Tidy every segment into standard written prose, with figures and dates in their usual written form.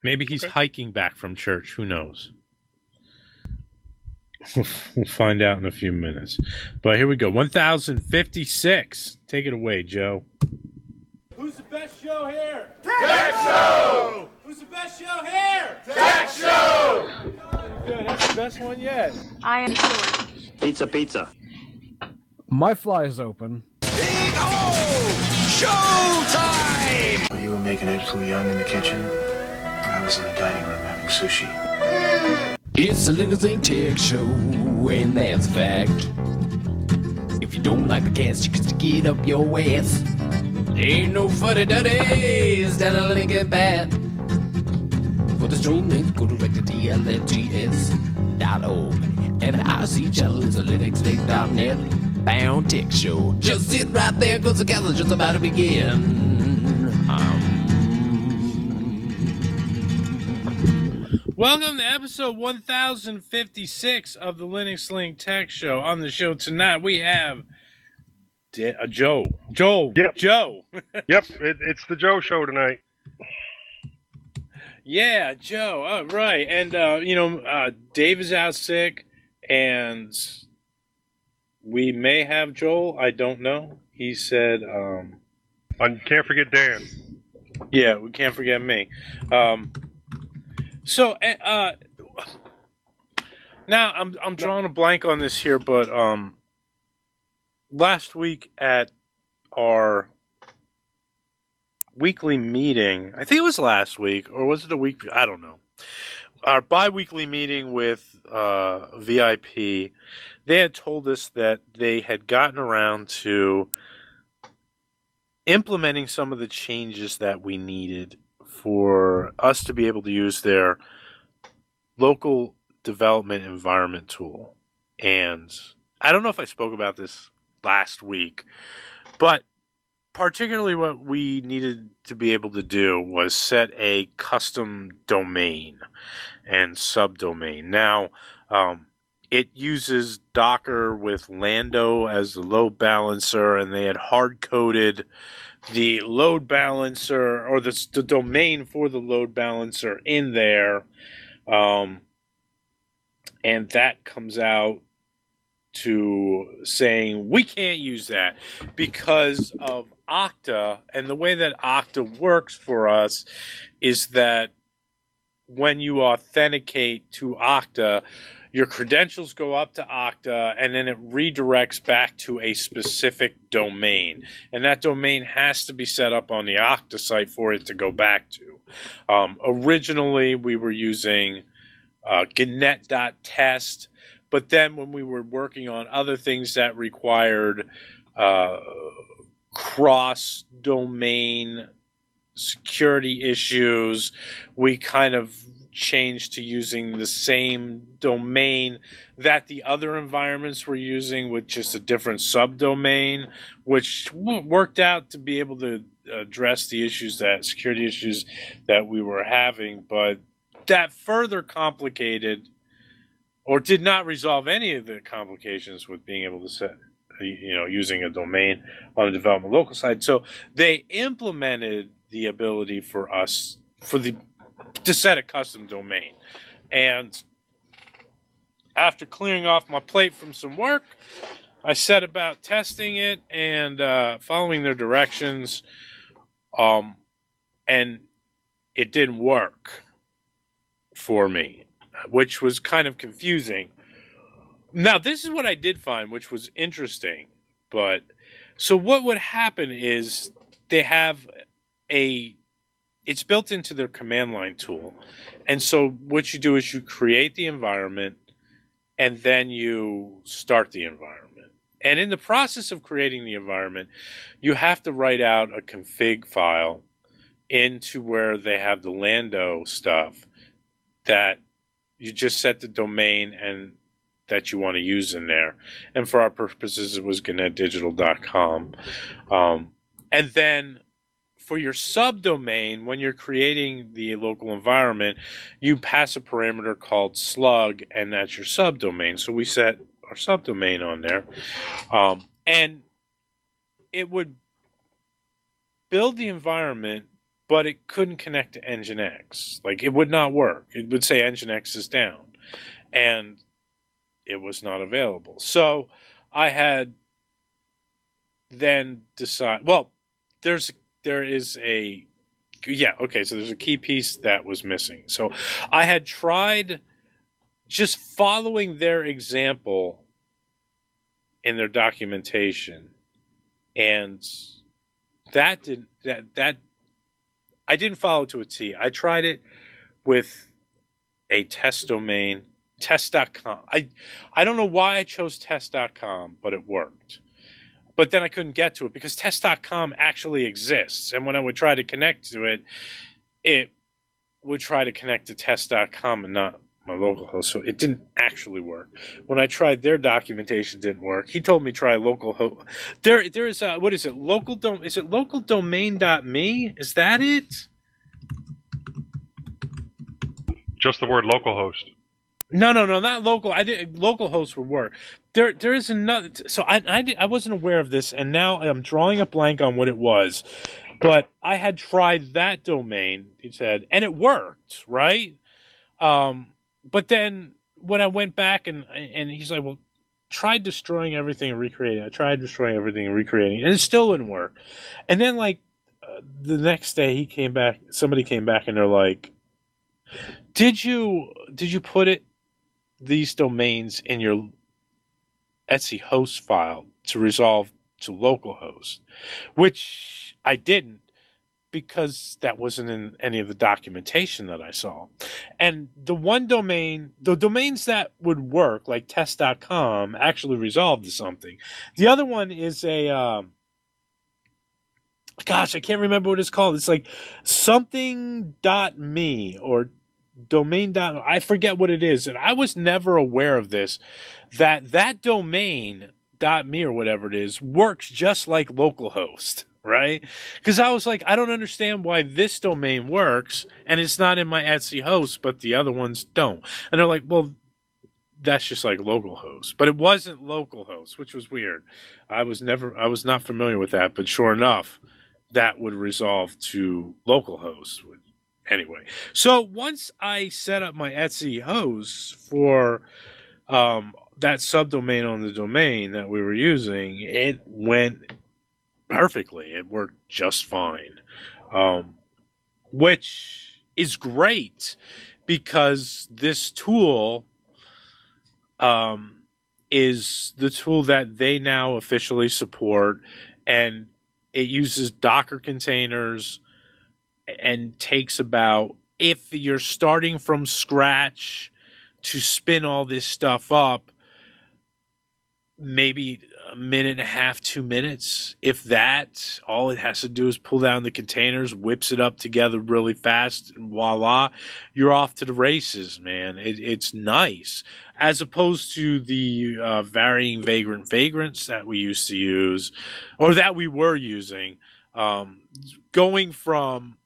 Maybe he's hiking back from church. Who knows? We'll find out in a few minutes. But here we go. 1056. Take it away, Joe. Who's the best show here? Tech Show! Who's the best show here? Tech Show! Good, that's the best one yet. I am sure. Pizza, pizza. My fly is open. Big O! Showtime! You were making it too young in the kitchen. I was in the dining room having sushi. It's a Lincoln Zinc Tech Show, and that's a fact. If you don't like the cast, you can stick it up your ass. Ain't no funny duddies down a Lincoln Bat. For the stream, go direct to DLFGS.org. And the IC channel is a linuxlink.net bound tech show. Just sit right there, cause the cast is just about to begin. Welcome to episode 1056 of the Linux Link Tech Show. On the show tonight, we have Joe. Yep. Joe. Yep, it's the Joe Show tonight. Yeah, Joe. Oh, right. And, Dave is out sick, and we may have Joel. I don't know. He said... And can't forget Dan. Yeah, we can't forget me. So, now I'm drawing a blank on this here, but last week at our weekly meeting, I think it was last week, or was it a week? I don't know. Our bi-weekly meeting with VIP, they had told us that they had gotten around to implementing some of the changes that we needed for us to be able to use their local development environment tool. And I don't know if I spoke about this last week, but particularly what we needed to be able to do was set a custom domain and subdomain. Now, it uses Docker with Lando as the load balancer, and they had hard-coded the load balancer, or the domain for the load balancer in there. And that comes out to saying we can't use that because of Okta. And the way that Okta works for us is that when you authenticate to Okta, your credentials go up to Okta, and then it redirects back to a specific domain. And that domain has to be set up on the Okta site for it to go back to. Originally, we were using Gnet.test, but then when we were working on other things that required cross-domain security issues, we kind of changed to using the same domain that the other environments were using with just a different subdomain, which worked out to be able to address the security issues that we were having. But that further complicated or did not resolve any of the complications with being able to set, using a domain on the development local side. So they implemented the ability for us to set a custom domain. And after clearing off my plate from some work, I set about testing it and following their directions. And it didn't work for me, which was kind of confusing. Now, this is what I did find, which was interesting. But so what would happen is they have it's built into their command line tool. And so what you do is you create the environment and then you start the environment. And in the process of creating the environment, you have to write out a config file into where they have the Lando stuff that you just set the domain and that you want to use in there. And for our purposes, it was GannetDigital.com. And then for your subdomain, when you're creating the local environment, you pass a parameter called slug, and that's your subdomain. So we set our subdomain on there. And it would build the environment but it couldn't connect to Nginx. Like, it would not work. It would say Nginx is down, and it was not available. So I had then decided, well, there is a, yeah, okay, so there's a key piece that was missing. So I had tried just following their example in their documentation, and that I didn't follow to a T. I tried it with a test domain, test.com. I don't know why I chose test.com, but it worked. But then I couldn't get to it because test.com actually exists. And when I would try to connect to it, it would try to connect to test.com and not my local host. So it didn't actually work. When I tried their documentation, it didn't work. He told me try local host. There is a, what is it? Is it localdomain.me? Is that it? Just the word localhost. No, not local. Localhost would work. There is another. So I wasn't aware of this, and now I'm drawing a blank on what it was. But I had tried that domain, he said, and it worked, right? But then when I went back and he's like, well, try destroying everything and recreating. I tried destroying everything and recreating, and it still didn't work. And then the next day somebody came back and they're like, did you put these domains in your Etsy host file to resolve to localhost? Which I didn't, because that wasn't in any of the documentation that I saw. And the domains that would work, like test.com, actually resolved to something. The other one is a, gosh, I can't remember what it's called. It's like something.me or domain. I forget what it is. And I was never aware of this, that domain.me or whatever it is works just like localhost. Right? Because I was like, I don't understand why this domain works and it's not in my Etsy host, but the other ones don't. And they're like, well, that's just like localhost. But it wasn't localhost, which was weird. I was not familiar with that, but sure enough, that would resolve to localhost. Anyway, so once I set up my Etsy host for that subdomain on the domain that we were using, it went perfectly. It worked just fine, which is great because this tool is the tool that they now officially support, and it uses Docker containers and takes about, if you're starting from scratch to spin all this stuff up, maybe a minute and a half, 2 minutes. If that, all it has to do is pull down the containers, whips it up together really fast, and voila, you're off to the races, man. It's nice. As opposed to the varying vagrants that we used to use, or that we were using, going from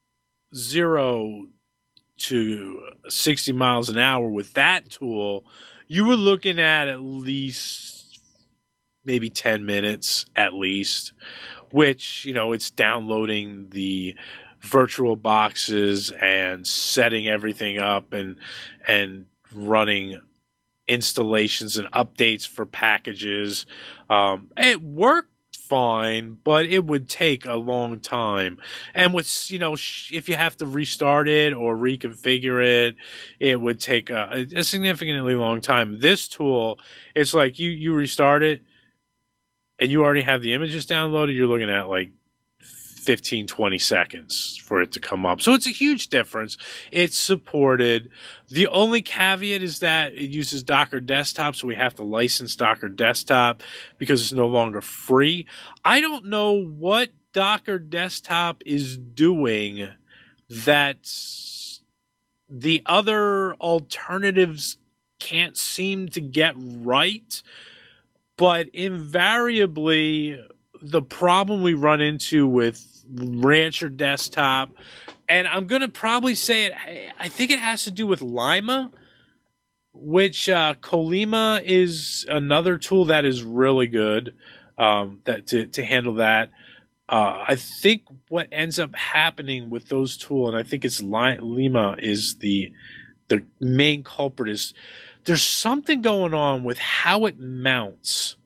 0 to 60 miles an hour with that tool, you were looking at least maybe 10 minutes at least, which, it's downloading the virtual boxes and setting everything up and running installations and updates for packages. It worked fine, but it would take a long time. And with, if you have to restart it or reconfigure it would take a significantly long time. This tool, it's like you restart it, and you already have the images downloaded, you're looking at like 15, 20 seconds for it to come up. So it's a huge difference. It's supported. The only caveat is that it uses Docker Desktop, so we have to license Docker Desktop because it's no longer free. I don't know what Docker Desktop is doing that the other alternatives can't seem to get right. But invariably, the problem we run into with Rancher Desktop, and I'm going to probably say it, I think it has to do with Lima, which Colima is another tool that is really good to handle that. I think what ends up happening with those tools, and I think it's Lima is the main culprit, is there's something going on with how it mounts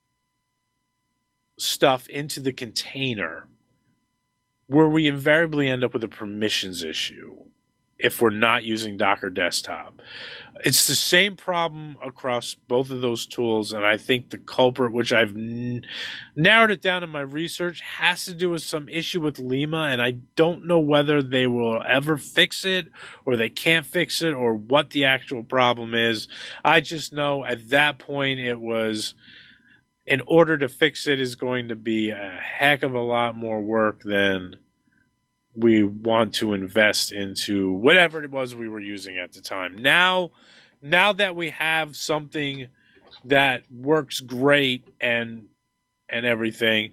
stuff into the container where we invariably end up with a permissions issue if we're not using Docker Desktop. It's the same problem across both of those tools, and I think the culprit, which I've narrowed it down in my research, has to do with some issue with Lima, and I don't know whether they will ever fix it or they can't fix it or what the actual problem is. I just know at that point it was, in order to fix it is going to be a heck of a lot more work than we want to invest into whatever it was we were using at the time. Now that we have something that works great and everything,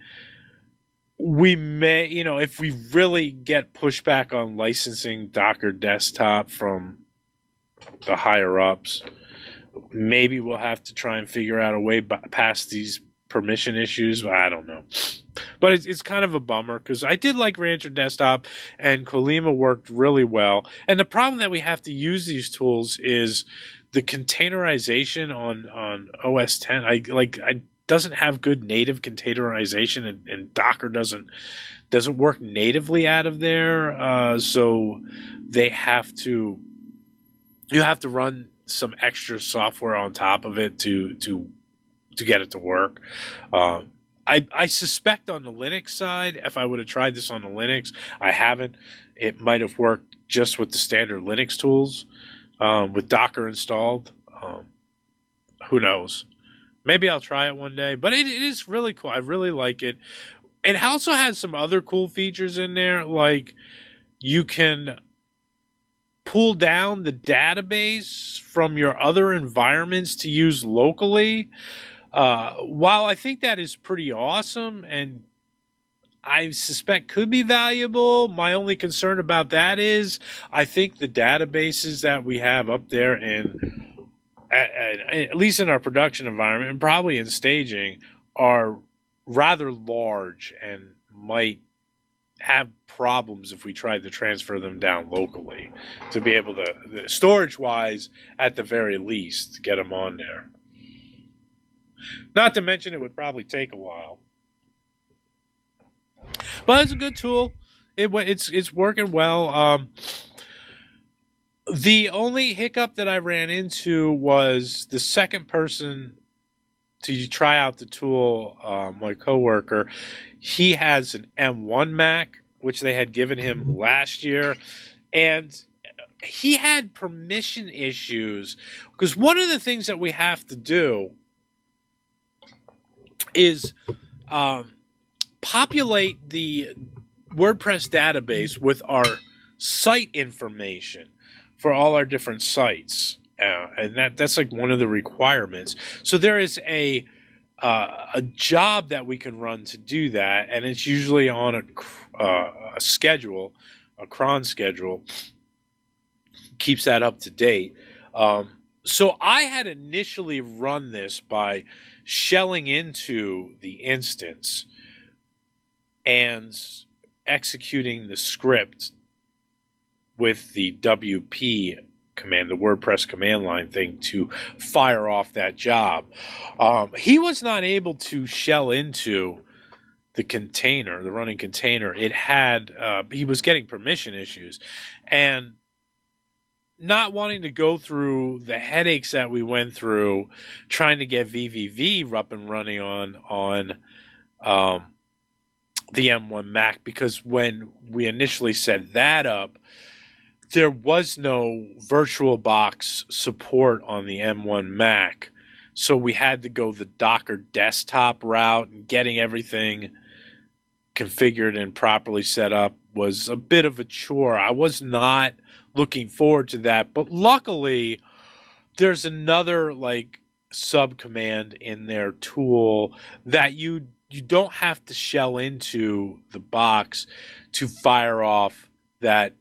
we may, if we really get pushback on licensing Docker Desktop from the higher ups, maybe we'll have to try and figure out a way past these permission issues. I don't know. But it's kind of a bummer because I did like Rancher Desktop and Colima worked really well. And the problem that we have to use these tools is the containerization on OS 10. I doesn't have good native containerization, and Docker doesn't work natively out of there. So you have to run some extra software on top of it to get it to work. I suspect on the Linux side, if I would have tried this on the Linux, I haven't. It might have worked just with the standard Linux tools with Docker installed. Who knows? Maybe I'll try it one day. But it is really cool. I really like it. It also has some other cool features in there, like you can pull down the database from your other environments to use locally. While I think that is pretty awesome and I suspect could be valuable, my only concern about that is I think the databases that we have up there, and at least in our production environment and probably in staging, are rather large and might have problems if we tried to transfer them down locally to be able to, storage-wise, at the very least, get them on there. Not to mention it would probably take a while. But it's a good tool. It's working well. The only hiccup that I ran into was the second person to try out the tool, my coworker. He has an M1 Mac, which they had given him last year. And he had permission issues because one of the things that we have to do is populate the WordPress database with our site information for all our different sites, and that's like one of the requirements. So there is a job that we can run to do that, and it's usually on a schedule, a cron schedule, keeps that up to date. So I had initially run this by shelling into the instance and executing the script with the WP command, the WordPress command line thing, to fire off that job. He was not able to shell into the container, the running container. It had, he was getting permission issues, and not wanting to go through the headaches that we went through trying to get VVV up and running on the M1 Mac, because when we initially set that up, there was no VirtualBox support on the M1 Mac. So we had to go the Docker Desktop route, and getting everything configured and properly set up was a bit of a chore. I was not looking forward to that, but luckily there's another like sub command in their tool that you don't have to shell into the box to fire off that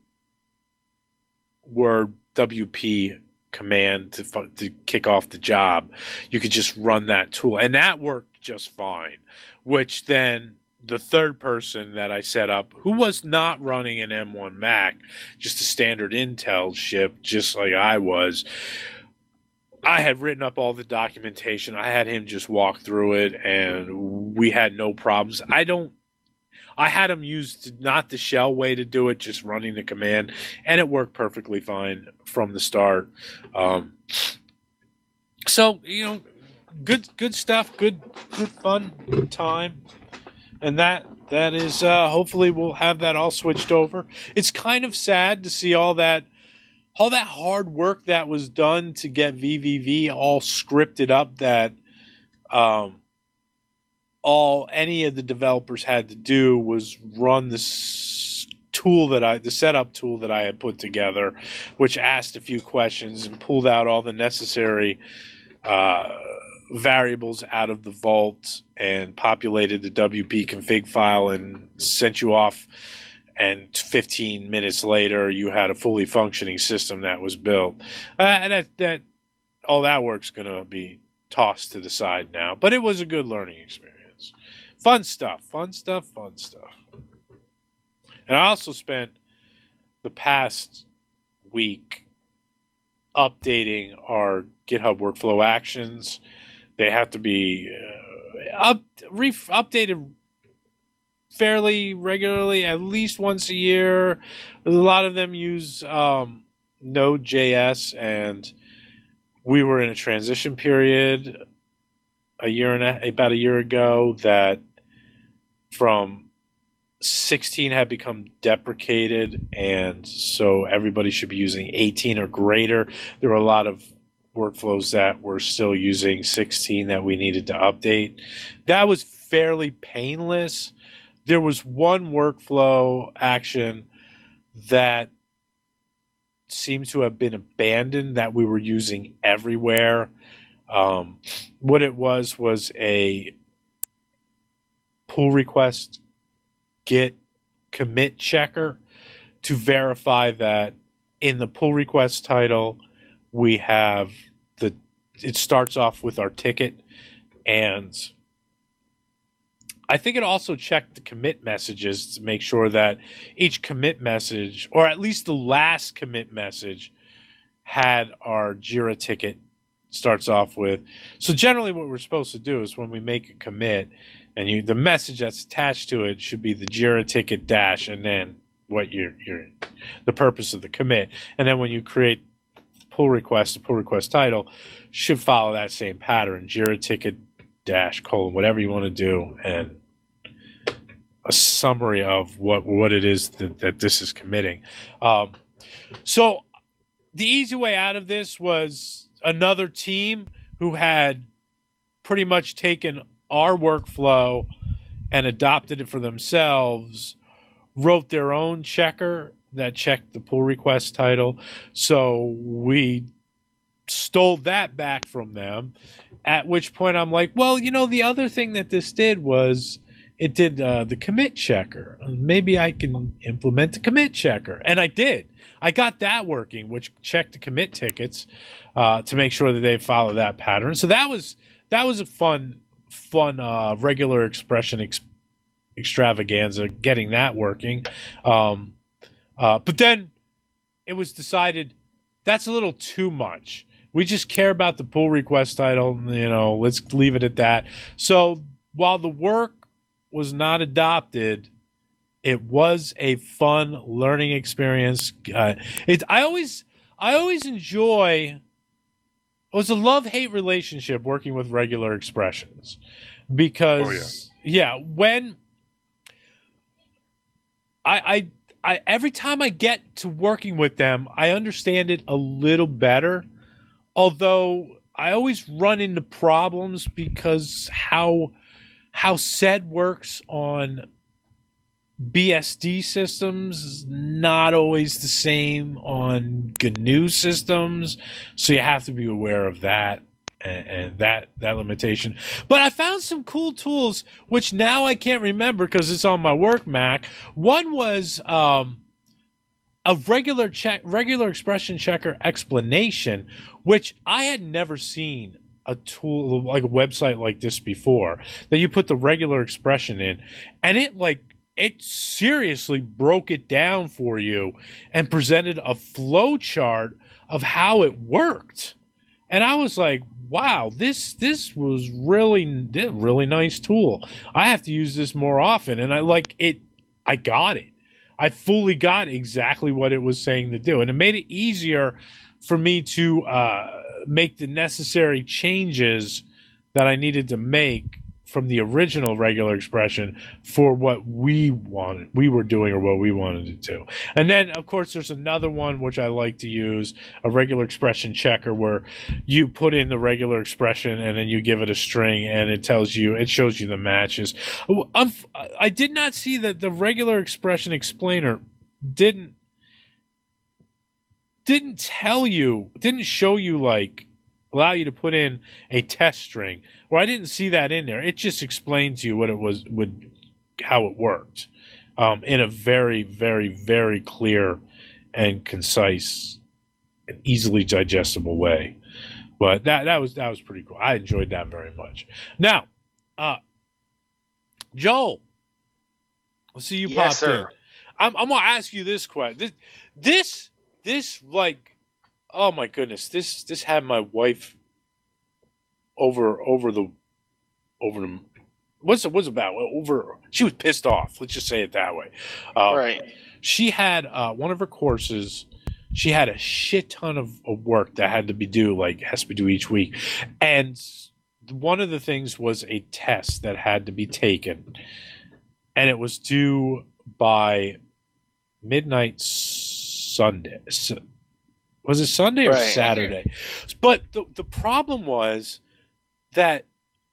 word WP command to kick off the job. You could just run that tool, and that worked just fine, which then the third person that I set up, who was not running an M1 Mac, just a standard Intel chip, just like I was, I had written up all the documentation. I had him just walk through it, and we had no problems. I had him use not the shell way to do it, just running the command, and it worked perfectly fine from the start. So, good stuff, good fun, good time. And that is hopefully we'll have that all switched over. It's kind of sad to see all that hard work that was done to get VVV all scripted up that all any of the developers had to do was run this tool the setup tool that I had put together, which asked a few questions and pulled out all the necessary variables out of the vault and populated the WP config file and sent you off. And 15 minutes later, you had a fully functioning system that was built. And that all that work's going to be tossed to the side now. But it was a good learning experience. Fun stuff. And I also spent the past week updating our GitHub workflow actions. They have to be updated fairly regularly, at least once a year. A lot of them use Node.js, and we were in a transition period about a year ago that from 16 had become deprecated, and so everybody should be using 18 or greater. There were a lot of workflows that were still using 16 that we needed to update. That was fairly painless. There was one workflow action that seems to have been abandoned that we were using everywhere. What it was a pull request git commit checker to verify that in the pull request title we have it starts off with our ticket, and I think it also checked the commit messages to make sure that each commit message, or at least the last commit message, had our Jira ticket starts off with. So generally what we're supposed to do is when we make a commit, and the message that's attached to it should be the Jira ticket dash, and then what the purpose of the commit. And then when you create the pull request title should follow that same pattern, Jira ticket dash : whatever you want to do, and a summary of what it is that this is committing. So the easy way out of this was another team who had pretty much taken our workflow and adopted it for themselves, wrote their own checker that checked the pull request title. So we stole that back from them, at which point I'm like, well, the other thing that this did was it did the commit checker. Maybe I can implement the commit checker. And I did. I got that working, which checked the commit tickets to make sure that they follow that pattern. So that was a fun regular expression extravaganza, getting that working. But then it was decided that's a little too much. We just care about the pull request title, let's leave it at that. So while the work was not adopted, it was a fun learning experience. I always enjoy. It was a love-hate relationship working with regular expressions, because when I every time I get to working with them, I understand it a little better. Although I always run into problems because how SED works on BSD systems is not always the same on GNU systems, so you have to be aware of that and that limitation. But I found some cool tools, which now I can't remember because it's on my work Mac. One was a regular expression checker explanation, which I had never seen a tool like a website like this before that you put the regular expression in, and it seriously broke it down for you and presented a flow chart of how it worked. And I was like, wow, this was really nice tool. I have to use this more often. And I got it. I fully got exactly what it was saying to do. And it made it easier for me to make the necessary changes that I needed to make from the original regular expression for what we were doing, or what we wanted to do. And then, of course, there's another one which I like to use, a regular expression checker, where you put in the regular expression and then you give it a string and it shows you the matches. I did not see that the regular expression explainer didn't show you allow you to put in a test string. Well, I didn't see that in there. It just explains to you what it was, how it worked, in a very, very, very clear and concise and easily digestible way. But that was pretty cool. I enjoyed that very much. Now, Joel, let's see you Yes, popped in. sir. I'm gonna ask you this question. This oh my goodness, this had my wife over the what's it about over. She was pissed off. Let's just say it that way. Right. She had one of her courses. She had a shit ton of work that had to be due, has to be due each week, and one of the things was a test that had to be taken, and it was due by midnight Sunday. Was it Sunday or Right. Saturday? But the problem was that,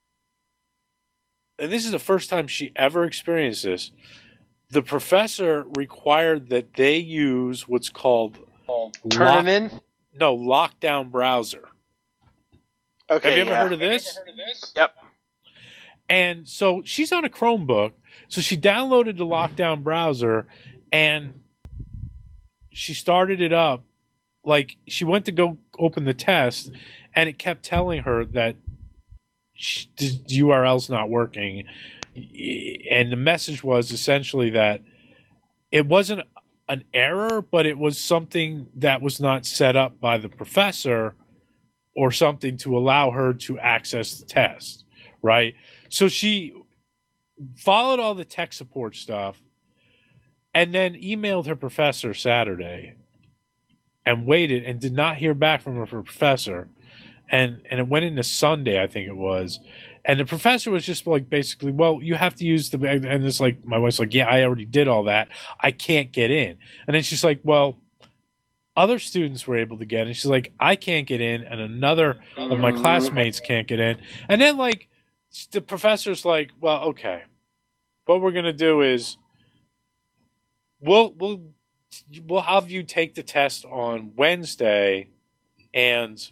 and this is the first time she ever experienced this, the professor required that they use what's called Turn them in. Lockdown Browser. Okay. Have you ever yeah. heard of this? Yep. And so she's on a Chromebook, so she downloaded the Lockdown Browser, and she started it up. She went to go open the test, and it kept telling her that the URL's not working. And the message was essentially that it wasn't an error, but it was something that was not set up by the professor or something to allow her to access the test, right? So she followed all the tech support stuff and then emailed her professor Saturday and waited and did not hear back from her professor. And it went into Sunday, I think it was. And the professor was just basically, well, you have to use and it's my wife's like, yeah, I already did all that. I can't get in. And then she's like, well, other students were able to get in. She's like, I can't get in. And another of my classmates can't get in. And then the professor's like, well, okay, what we're going to do is we'll have you take the test on Wednesday, and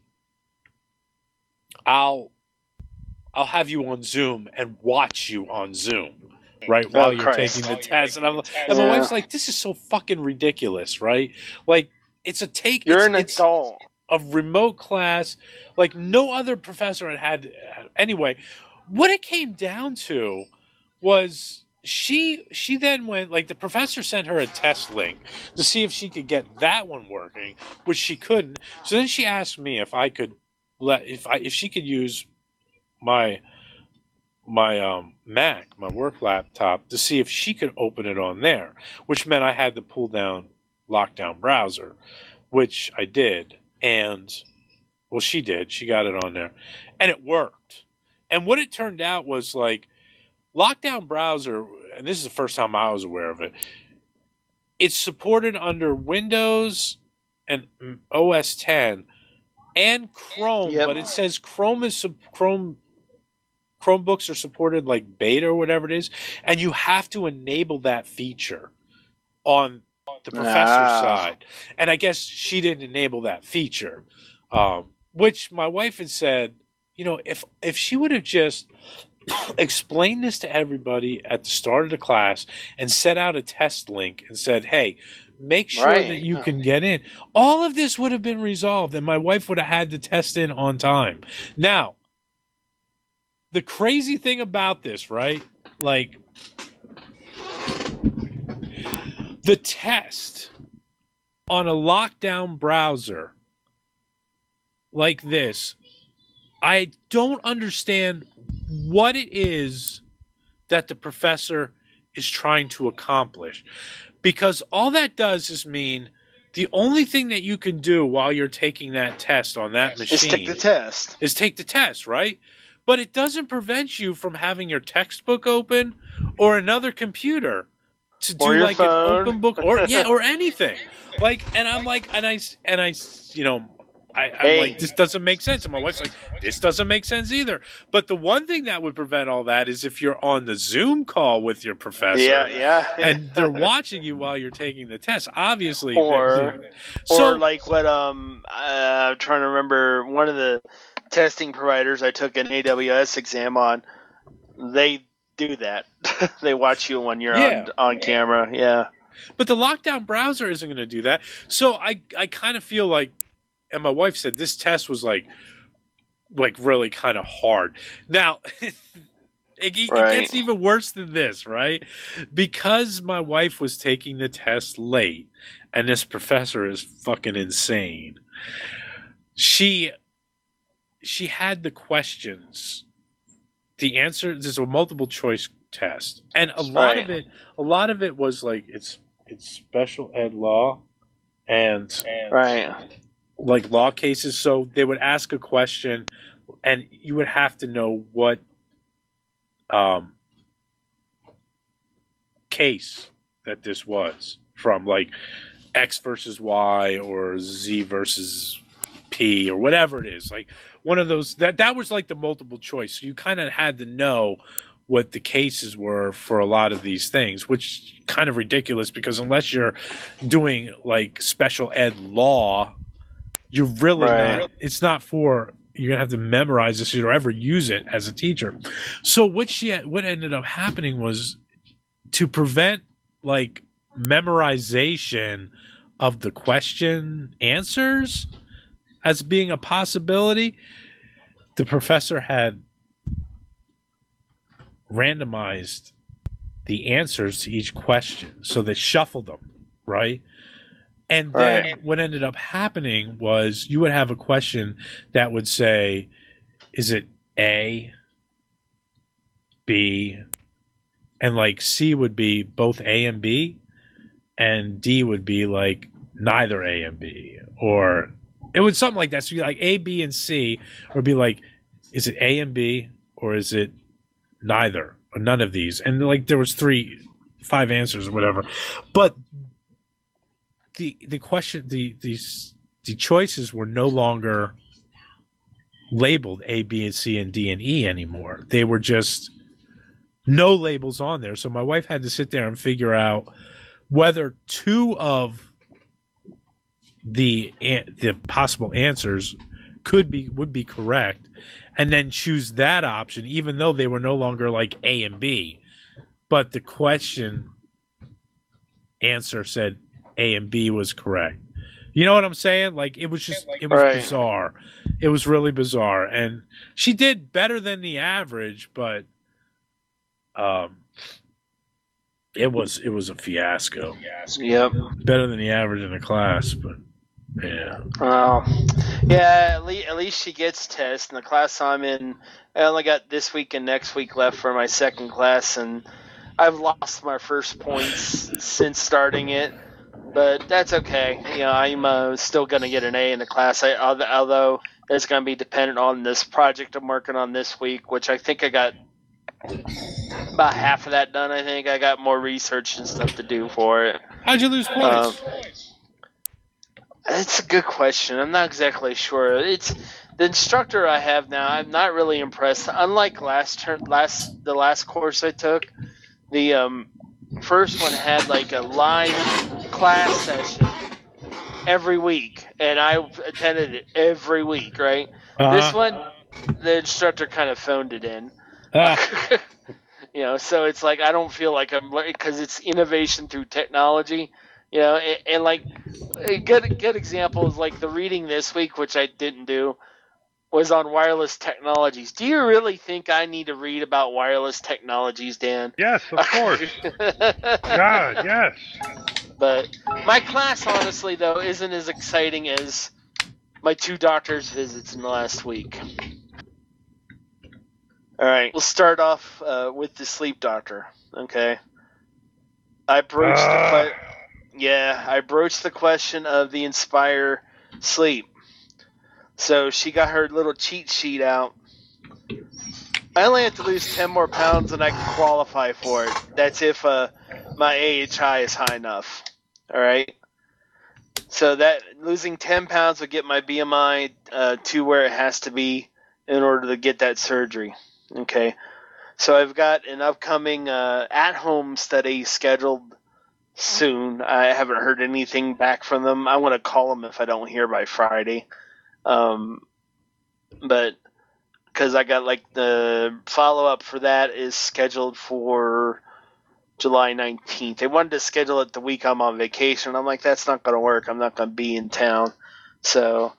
I'll have you on Zoom and watch you on Zoom, right, while you're taking the test. And my wife's like, this is so fucking ridiculous, right? It's a take. You're an it's adult. a remote class, no other professor had. Anyway, what it came down to was she then went, the professor sent her a test link to see if she could get that one working, which she couldn't. So then she asked me if I could if she could use my Mac, my work laptop, to see if she could open it on there, which meant I had to pull down Lockdown Browser, which I did. And well, she did. She got it on there, and it worked. And what it turned out was Lockdown Browser, and this is the first time I was aware of it, it's supported under Windows and OS 10 and Chrome, Yep. but it says Chromebooks are supported beta or whatever it is, and you have to enable that feature on the professor's side. And I guess she didn't enable that feature, which my wife had said, if she would have just explained this to everybody at the start of the class and set out a test link and said, hey, Make sure Right. that you can get in. All of this would have been resolved, and my wife would have had the test in on time. Now, the crazy thing about this, right? Like, the test on a lockdown browser like this, I don't understand what it is that the professor is trying to accomplish. Because all that does is mean the only thing that you can do while you're taking that test on that machine Just take the test. is take the test, right? But it doesn't prevent you from having your textbook open or another computer to do Or your like phone. an open book or anything. Like, and I'm like, and I, you know, I'm Hey. like, this doesn't make sense. And my wife's like, this doesn't make sense either. But the one thing that would prevent all that is if you're on the Zoom call with your professor. Yeah. And they're watching you while you're taking the test. Obviously. Or so, like what I'm trying to remember, one of the testing providers I took an AWS exam on, they do that. They watch you when you're on camera. Yeah. but the lockdown browser isn't going to do that. So I kind of feel like, and my wife said this test was like really kind of hard. Now, it gets even worse than this, right? Because my wife was taking the test late, and this professor is fucking insane. She had the questions, the answer. There's a multiple choice test, and a lot of it was like it's special ed law, and Right. like law cases. So they would ask a question, and you would have to know what case that this was from, like X versus Y or Z versus P or whatever it is. Like one of those that was like the multiple choice. So you kind of had to know what the cases were for a lot of these things, which kind of ridiculous because unless you're doing like special ed law, you're really not, it's not for, you're going to have to memorize this or ever use it as a teacher. So what ended up happening was to prevent like memorization of the question answers as being a possibility, the professor had randomized the answers to each question. So they shuffled them, right? And then what ended up happening was you would have a question that would say, is it A, B, and like C would be both A and B, and D would be like neither A and B, or it was something like that. So you're like A, B, and C, or be like, is it A and B, or is it neither, or none of these? And like there was 5 answers or whatever. But the question, the choices were no longer labeled A, B, and C, and D, and E anymore. They were just no labels on there. So my wife had to sit there and figure out whether 2 of the possible answers would be correct, and then choose that option, even though they were no longer like A and B. But the question answer said A and B was correct. You know what I'm saying? Like it was bizarre. It was really bizarre. And she did better than the average, but it was a fiasco. Yep. Better than the average in the class, but yeah. Well, yeah. At least she gets tests. In the class I'm in, I only got this week and next week left for my second class, and I've lost my first points since starting it. But that's okay. You know, I'm still going to get an A in the class. Although it's going to be dependent on this project I'm working on this week, which I think I got about half of that done. I think I got more research and stuff to do for it. How'd you lose points? It's a good question. I'm not exactly sure. It's the instructor I have now. I'm not really impressed. Unlike the last course I took, the first one had like a live class session every week, and I attended it every week. Right. This one, the instructor kind of phoned it in. You know, so it's like I don't feel like I'm learning because it's innovation through technology. You know, and like a good example is like the reading this week, which I didn't do, was on wireless technologies. Do you really think I need to read about wireless technologies, Dan? Yes, of course. God, yes. But my class, honestly, though, isn't as exciting as my 2 doctor's visits in the last week. All right, we'll start off with the sleep doctor. Okay, I broached I broached the question of the Inspire sleep. So she got her little cheat sheet out. I only have to lose 10 more pounds and I can qualify for it. That's if my AHI is high enough. All right. So that losing 10 pounds would get my BMI to where it has to be in order to get that surgery. Okay. So I've got an upcoming at-home study scheduled soon. I haven't heard anything back from them. I want to call them if I don't hear by Friday. But because I got like the follow-up for that is scheduled for July 19th. They wanted to schedule it the week I'm on vacation. I'm like, that's not going to work. I'm not going to be in town. So,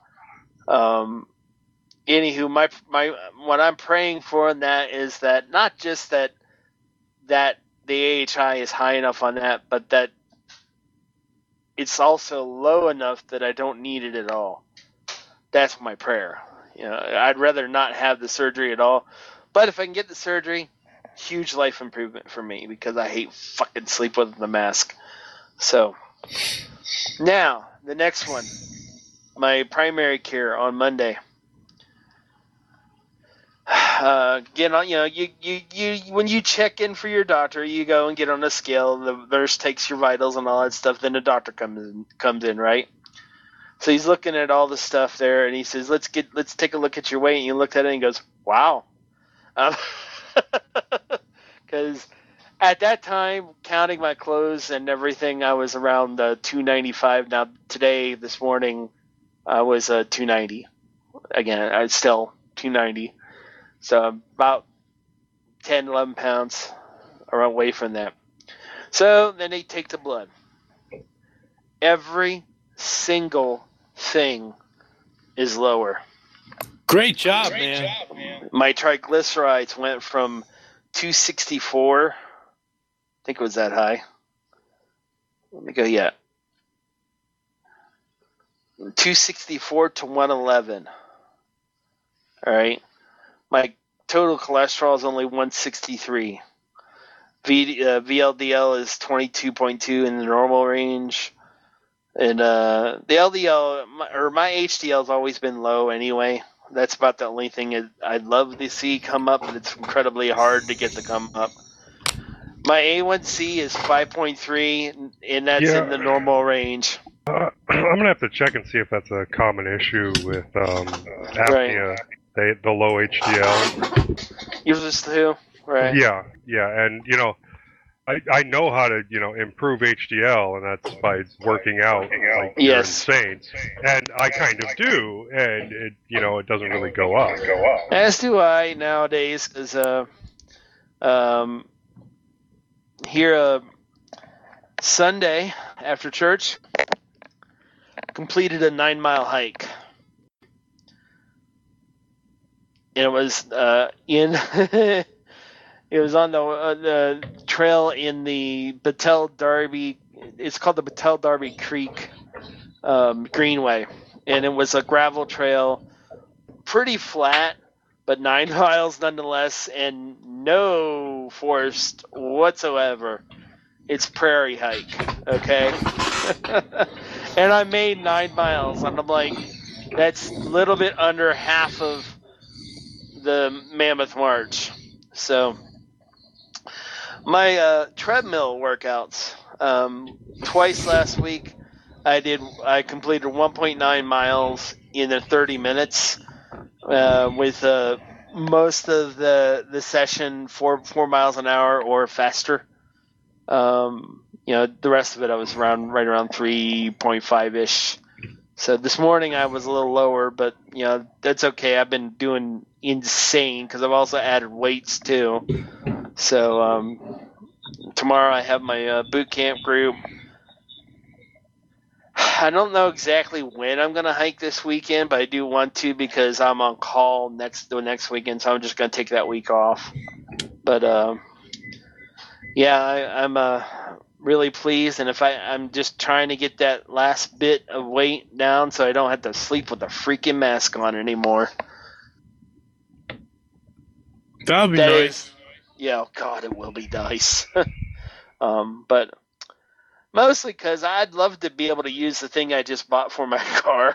anywho, my what I'm praying for in that is that not just that the AHI is high enough on that, but that it's also low enough that I don't need it at all. That's my prayer. You know, I'd rather not have the surgery at all. But if I can get the surgery, huge life improvement for me because I hate fucking sleep with the mask. So, now, the next one. My primary care on Monday. Get on, you know, you when you check in for your doctor, you go and get on a scale. The nurse takes your vitals and all that stuff. Then the doctor comes in, right? So he's looking at all the stuff there, and he says, "Let's take a look at your weight." And you look at it, and he goes, "Wow," because at that time, counting my clothes and everything, I was around 295. Now today, this morning, I was 290. Again, I was still 290. So about 10, 11 pounds away from that. So then they take the blood. Every single thing is lower. Great job, man. My triglycerides went from 264. I think it was that high. Let me go, 264 to 111. All right. My total cholesterol is only 163. VLDL is 22.2 in the normal range. And the LDL, my HDL has always been low anyway. That's about the only thing I'd love to see come up, but it's incredibly hard to get to come up. My A1C is 5.3, and that's in the normal range. I'm going to have to check and see if that's a common issue with apnea. The low HDL. Yours too, right? Yeah, and I know how to improve HDL, and that's by working out. Like you're insane, and I kind of do, and it doesn't really go up. As do I nowadays, because here Sunday after church, completed a 9-mile hike. And it was it was on the trail in the Battelle Darby. It's called the Battelle Darby Creek Greenway, and it was a gravel trail, pretty flat, but 9 miles nonetheless, and no forest whatsoever. It's prairie hike, okay? And I made 9 miles, and I'm like, that's a little bit under half of the Mammoth March. So my treadmill workouts, twice last week I completed 1.9 miles in 30 minutes with most of the session 4 miles an hour or faster. The rest of it I was right around 3.5 ish. So this morning I was a little lower, but that's okay. I've been doing insane because I've also added weights too. So tomorrow I have my boot camp group. I don't know exactly when I'm going to hike this weekend, but I do want to because I'm on call the next weekend, so I'm just going to take that week off. But yeah, I'm really pleased, and if I'm just trying to get that last bit of weight down so I don't have to sleep with a freaking mask on anymore. That'll be nice. Yeah, God, it will be nice. But mostly because I'd love to be able to use the thing I just bought for my car.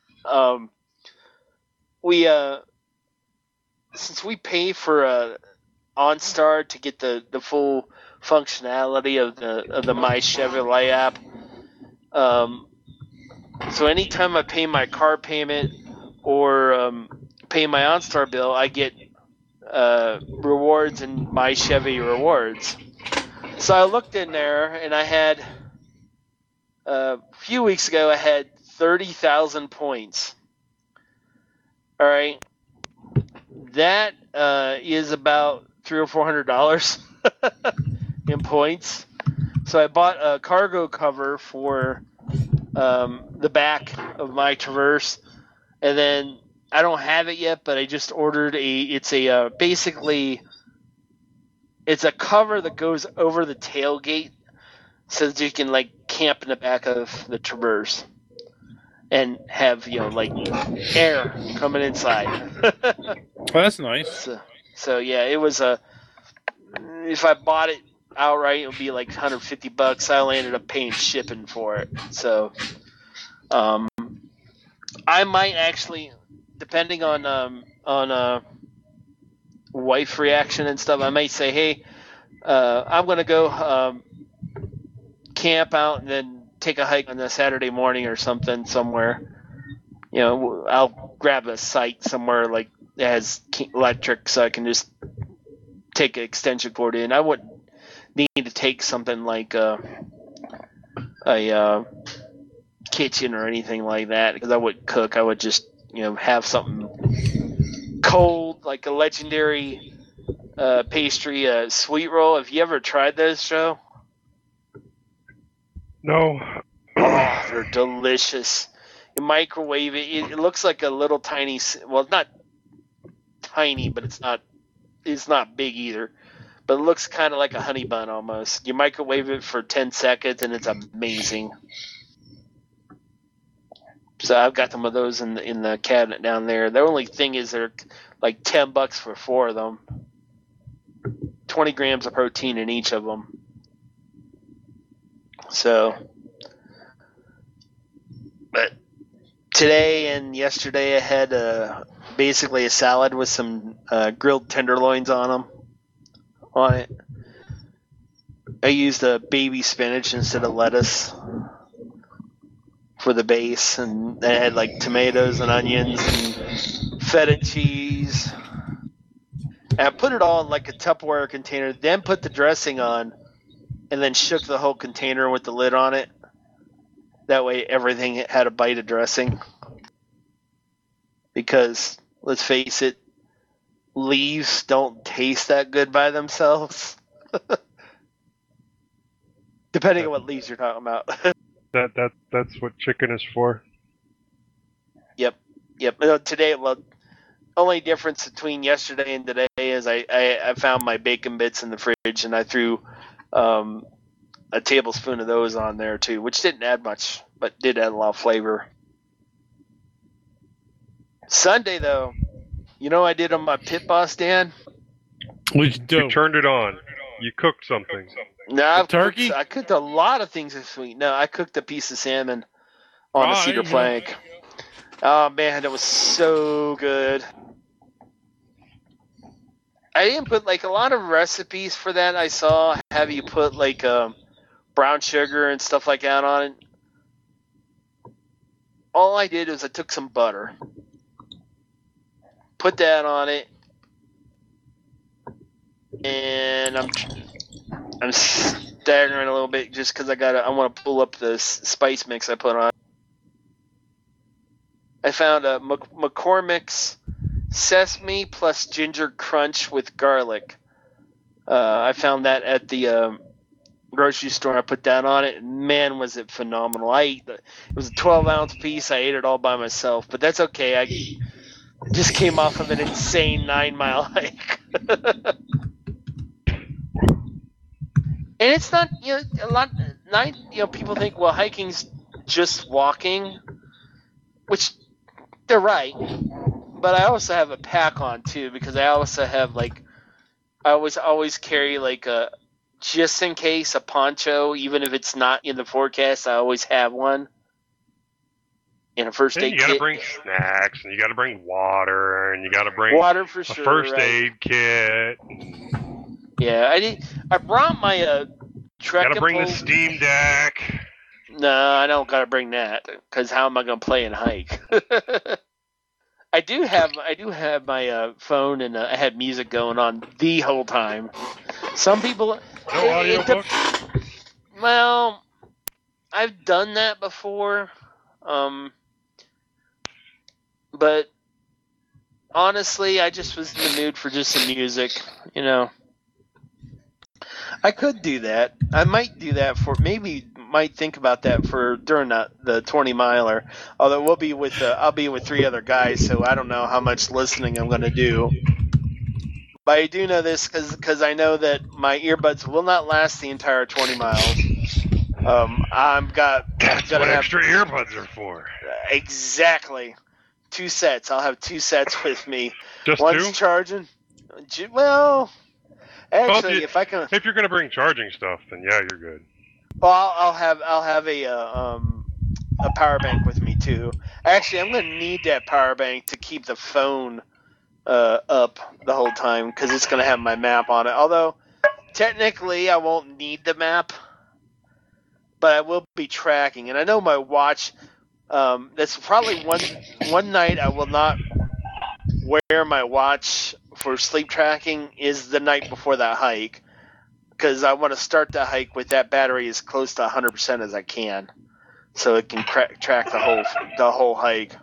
Since we pay for OnStar to get the full functionality of the My Chevrolet app, so anytime I pay my car payment or pay my OnStar bill, I get rewards in My Chevy Rewards. So I looked in there, and I had a few weeks ago I had 30,000 points. All right, that is about $300 or $400 in points. So I bought a cargo cover for the back of my Traverse, and then I don't have it yet, but I just ordered basically it's a cover that goes over the tailgate so that you can like camp in the back of the Traverse and have air coming inside. Well, that's nice. So yeah, it was if I bought it outright, it would be like $150. I only ended up paying shipping for it. So I might actually, depending on wife's reaction and stuff, I might say, hey, I'm gonna go camp out and then take a hike on a Saturday morning or something somewhere. I'll grab a site somewhere like that has electric, so I can just take an extension cord in. I wouldn't need to take something like a kitchen or anything like that because I wouldn't cook. I would just have something cold, like a legendary pastry sweet roll. Have you ever tried those, Joe? No. Oh, they're delicious. You microwave it. It looks like a little tiny. Well, it's not tiny, but it's not big either. But it looks kind of like a honey bun almost. You microwave it for 10 seconds, and it's amazing. So I've got some of those in the cabinet down there. The only thing is they're like $10 for 4 of them. 20 grams of protein in each of them. So, but today and yesterday I had basically a salad with some grilled tenderloins on it. I used baby spinach instead of lettuce for the base, and I had like tomatoes and onions and feta cheese. And I put it all in like a Tupperware container, then put the dressing on, and then shook the whole container with the lid on it. That way everything had a bite of dressing. Because, let's face it, leaves don't taste that good by themselves. Depending on what leaves you're talking about. That's what chicken is for. Yep. Today, only difference between yesterday and today is I found my bacon bits in the fridge, and I threw a tablespoon of those on there too, which didn't add much, but did add a lot of flavor. Sunday though, I did on my Pit Boss, Dan? What'd you do? You turned it on. You cooked something. No, turkey? I cooked a lot of things this week. No, I cooked a piece of salmon on a cedar plank. Oh man, that was so good. I didn't put a lot of recipes for that. I saw have you put brown sugar and stuff like that on it. All I did was I took some butter, put that on it, and I'm staggering a little bit just because I want to pull up the spice mix I put on. I found a McCormick's Sesame plus Ginger Crunch with garlic. I found that at the grocery store. I put that on it, and man, was it phenomenal. It was a 12-ounce piece. I ate it all by myself, but that's okay. I just came off of an insane 9-mile hike. And it's not, people think, well, hiking's just walking, which they're right. But I also have a pack on too, because I also have I always carry just in case, a poncho, even if it's not in the forecast. I always have one in a first aid kit. You gotta bring snacks, and you gotta bring water, and you gotta bring water for a sure, first right? aid kit. Yeah, I brought my trek. Gotta bring the Steam Deck. No, I don't gotta bring that, because how am I gonna play and hike? I do have my phone, and I had music going on the whole time. Some people. No audiobook? Well, I've done that before, but honestly, I just was in the mood for just some music, I could do that. I might do that might think about that for during the 20-miler. Although I'll be with 3 other guys, so I don't know how much listening I'm going to do. But I do know this because I know that my earbuds will not last the entire 20 miles. That's what extra earbuds are for. Exactly. 2 sets. I'll have 2 sets with me. Just One's 2? charging. Well, actually, if you're going to bring charging stuff, then yeah, you're good. Well, I'll have a power bank with me too. Actually, I'm going to need that power bank to keep the phone up the whole time, because it's going to have my map on it. Although technically, I won't need the map, but I will be tracking. And I know my watch. That's probably one night I will not wear my watch for sleep tracking is the night before that hike, because I want to start the hike with that battery as close to 100% as I can, so it can track the whole hike.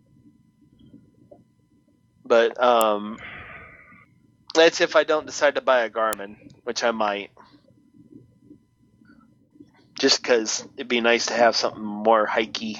But that's if I don't decide to buy a Garmin, which I might, just because it'd be nice to have something more hikey.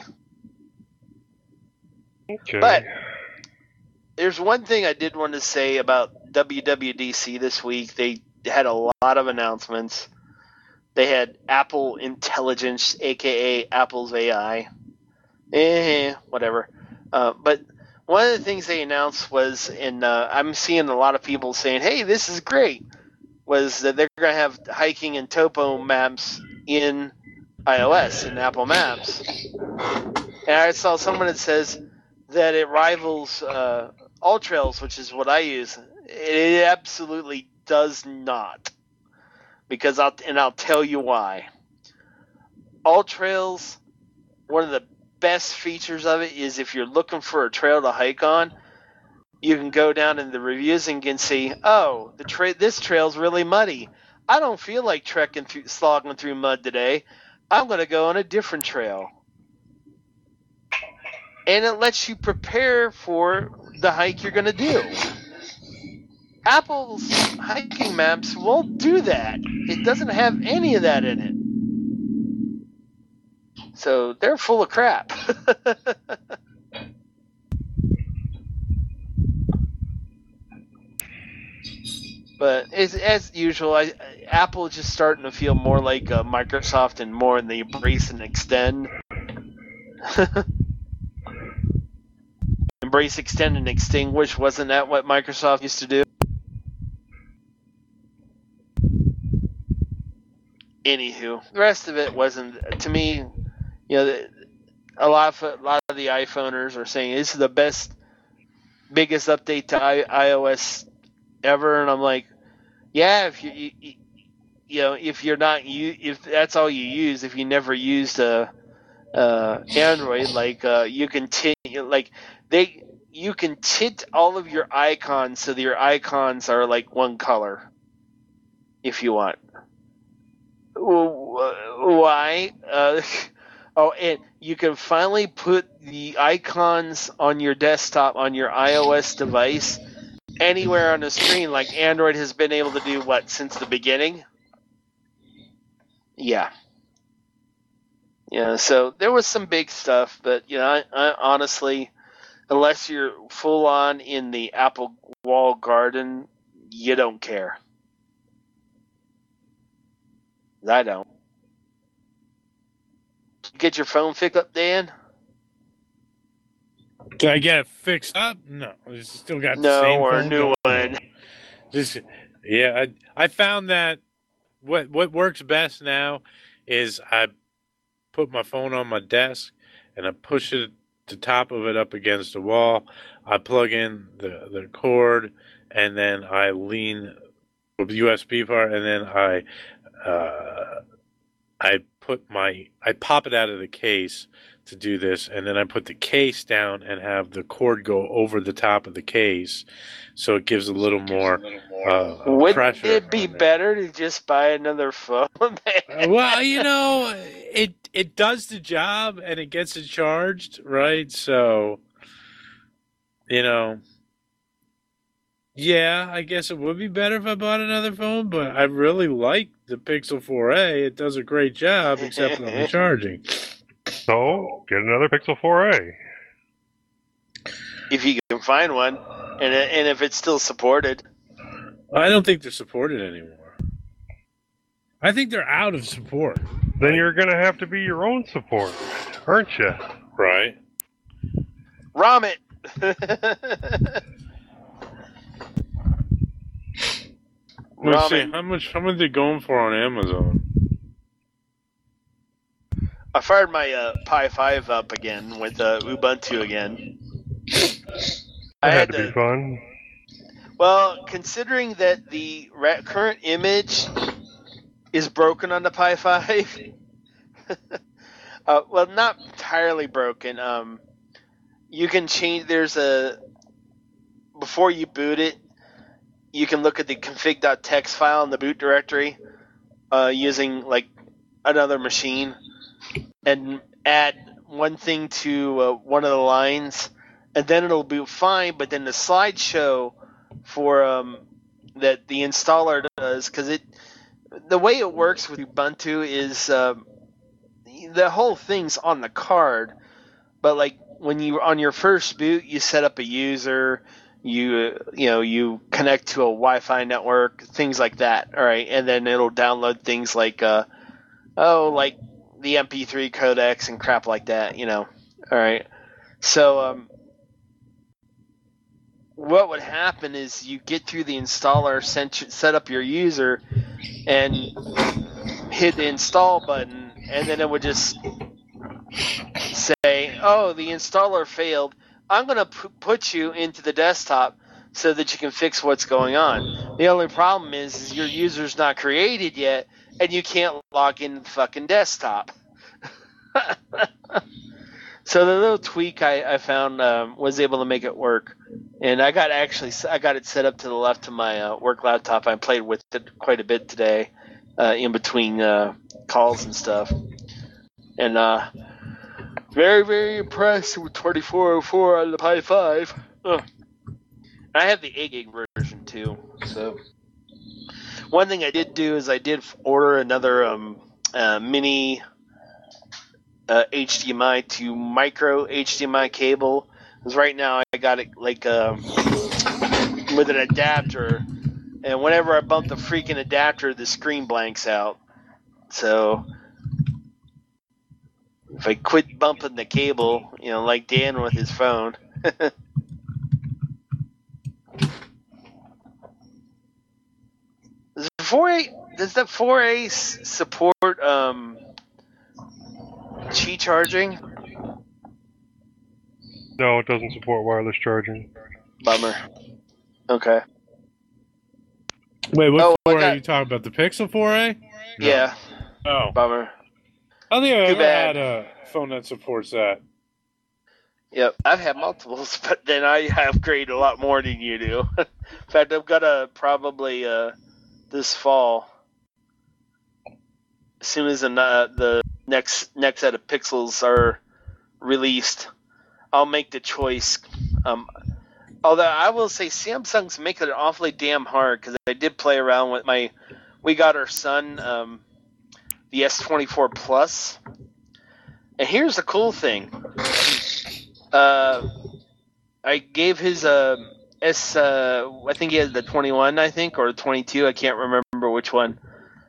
Okay. But there's one thing I did want to say about WWDC this week. They had a lot of announcements. They had Apple Intelligence, aka Apple's AI. Whatever. But one of the things they announced was, and I'm seeing a lot of people saying, hey, this is great, was that they're going to have hiking and topo maps in iOS, in Apple Maps. And I saw someone that says that it rivals AllTrails, which is what I use. It absolutely does not, because I'll tell you why. AllTrails, one of the best features of it is if you're looking for a trail to hike on, you can go down in the reviews and can see, oh, this trail's really muddy. I don't feel like slogging through mud today. I'm going to go on a different trail. And it lets you prepare for the hike you're going to do. Apple's hiking maps won't do that. It doesn't have any of that in it. So they're full of crap. But as usual, Apple is just starting to feel more like Microsoft and more in the embrace and extend. Embrace, extend, and extinguish. Wasn't that what Microsoft used to do? Anywho, the rest of it wasn't. To me, a lot of the iPhoners are saying this is the biggest update to iOS ever, and I'm like, yeah, if that's all you use, if you never used Android, you can tint all of your icons so that your icons are like one color, if you want. Why? And you can finally put the icons on your desktop, on your iOS device, anywhere on the screen, like Android has been able to do, since the beginning? Yeah. Yeah, so there was some big stuff, but I honestly, unless you're full on in the Apple wall garden, you don't care. I don't. Get your phone fixed up, Dan? Did I get it fixed up? No, I still got the No, same or a phone new going. one. Just I found that what works best now is I put my phone on my desk and I push it the top of it up against the wall. I plug in the cord and then I lean with the USB part and then I pop it out of the case to do this, and then I put the case down and have the cord go over the top of the case, so it gives a little more Wouldn't pressure. it be better to just buy another phone? Well, it does the job and it gets it charged, right? So, yeah, I guess it would be better if I bought another phone, but I really like the Pixel 4a. It does a great job, except on the charging. So, get another Pixel 4a. If you can find one, and if it's still supported. I don't think they're supported anymore. I think they're out of support. Then you're going to have to be your own support, aren't you? Right. ROM it! Let's see, how much are they going for on Amazon? I fired my Pi 5 up again with Ubuntu again. That had to be fun. Well, considering that the current image is broken on the Pi 5, well, not entirely broken. You can change. Before you boot it, you can look at the config.txt file in the boot directory using like another machine and add one thing to one of the lines, and then it'll boot fine. But then the slideshow for that the installer does, because the way it works with Ubuntu is the whole thing's on the card, but like when you on your first boot, you set up a user. You connect to a Wi-Fi network, things like that. All right, and then it'll download things like like the MP3 codecs and crap like that. All right. So what would happen is you get through the installer, set up your user, and hit the install button, and then it would just say, "Oh, the installer failed. I'm going to put you into the desktop so that you can fix what's going on." The only problem is your user's not created yet, and you can't log in the fucking desktop. So the little tweak I found was able to make it work, and I got it set up to the left of my work laptop. I played with it quite a bit today, in between calls and stuff, and very, very impressed with 2404 on the Pi 5. I have the 8 gig version too. So one thing I did do is I did order another mini HDMI to micro HDMI cable. Because right now I got it like with an adapter, and whenever I bump the freaking adapter, the screen blanks out. So if I quit bumping the cable, like Dan with his phone. Does the 4A support Qi charging? No, it doesn't support wireless charging. Bummer. Okay. Wait, what 4A are you talking about? The Pixel 4A? No. Yeah. Oh. Bummer. I don't think I've ever bad. had a phone that supports that. Yep, I've had multiples, but then I upgrade a lot more than you do. In fact, I've got to probably this fall, as soon as the next set of Pixels are released, I'll make the choice. Although I will say Samsung's making it awfully damn hard, because I did play around with we got our son the S24 Plus. And here's the cool thing. I gave his I think he has the 21, I think, or the 22. I can't remember which one.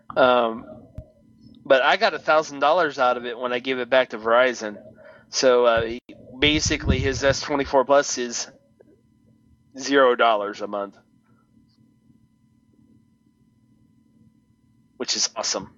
But I got $1,000 out of it when I gave it back to Verizon. So basically, his S24 Plus is $0 a month, which is awesome.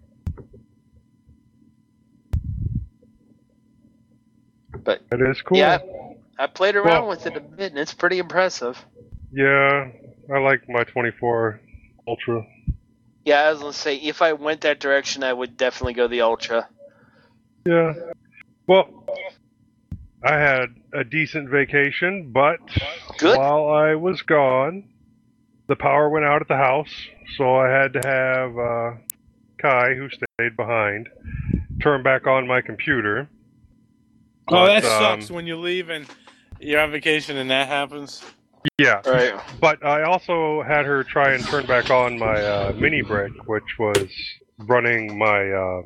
But it is cool. Yeah, I played around with it a bit, and it's pretty impressive. Yeah, I like my 24 Ultra. Yeah, I was going to say, if I went that direction, I would definitely go the Ultra. Yeah. Well, I had a decent vacation, but while I was gone, the power went out at the house, so I had to have Kai, who stayed behind, turn back on my computer. Oh, that sucks when you leave and you're on vacation and that happens. Yeah, right. But I also had her try and turn back on my mini brick, which was running my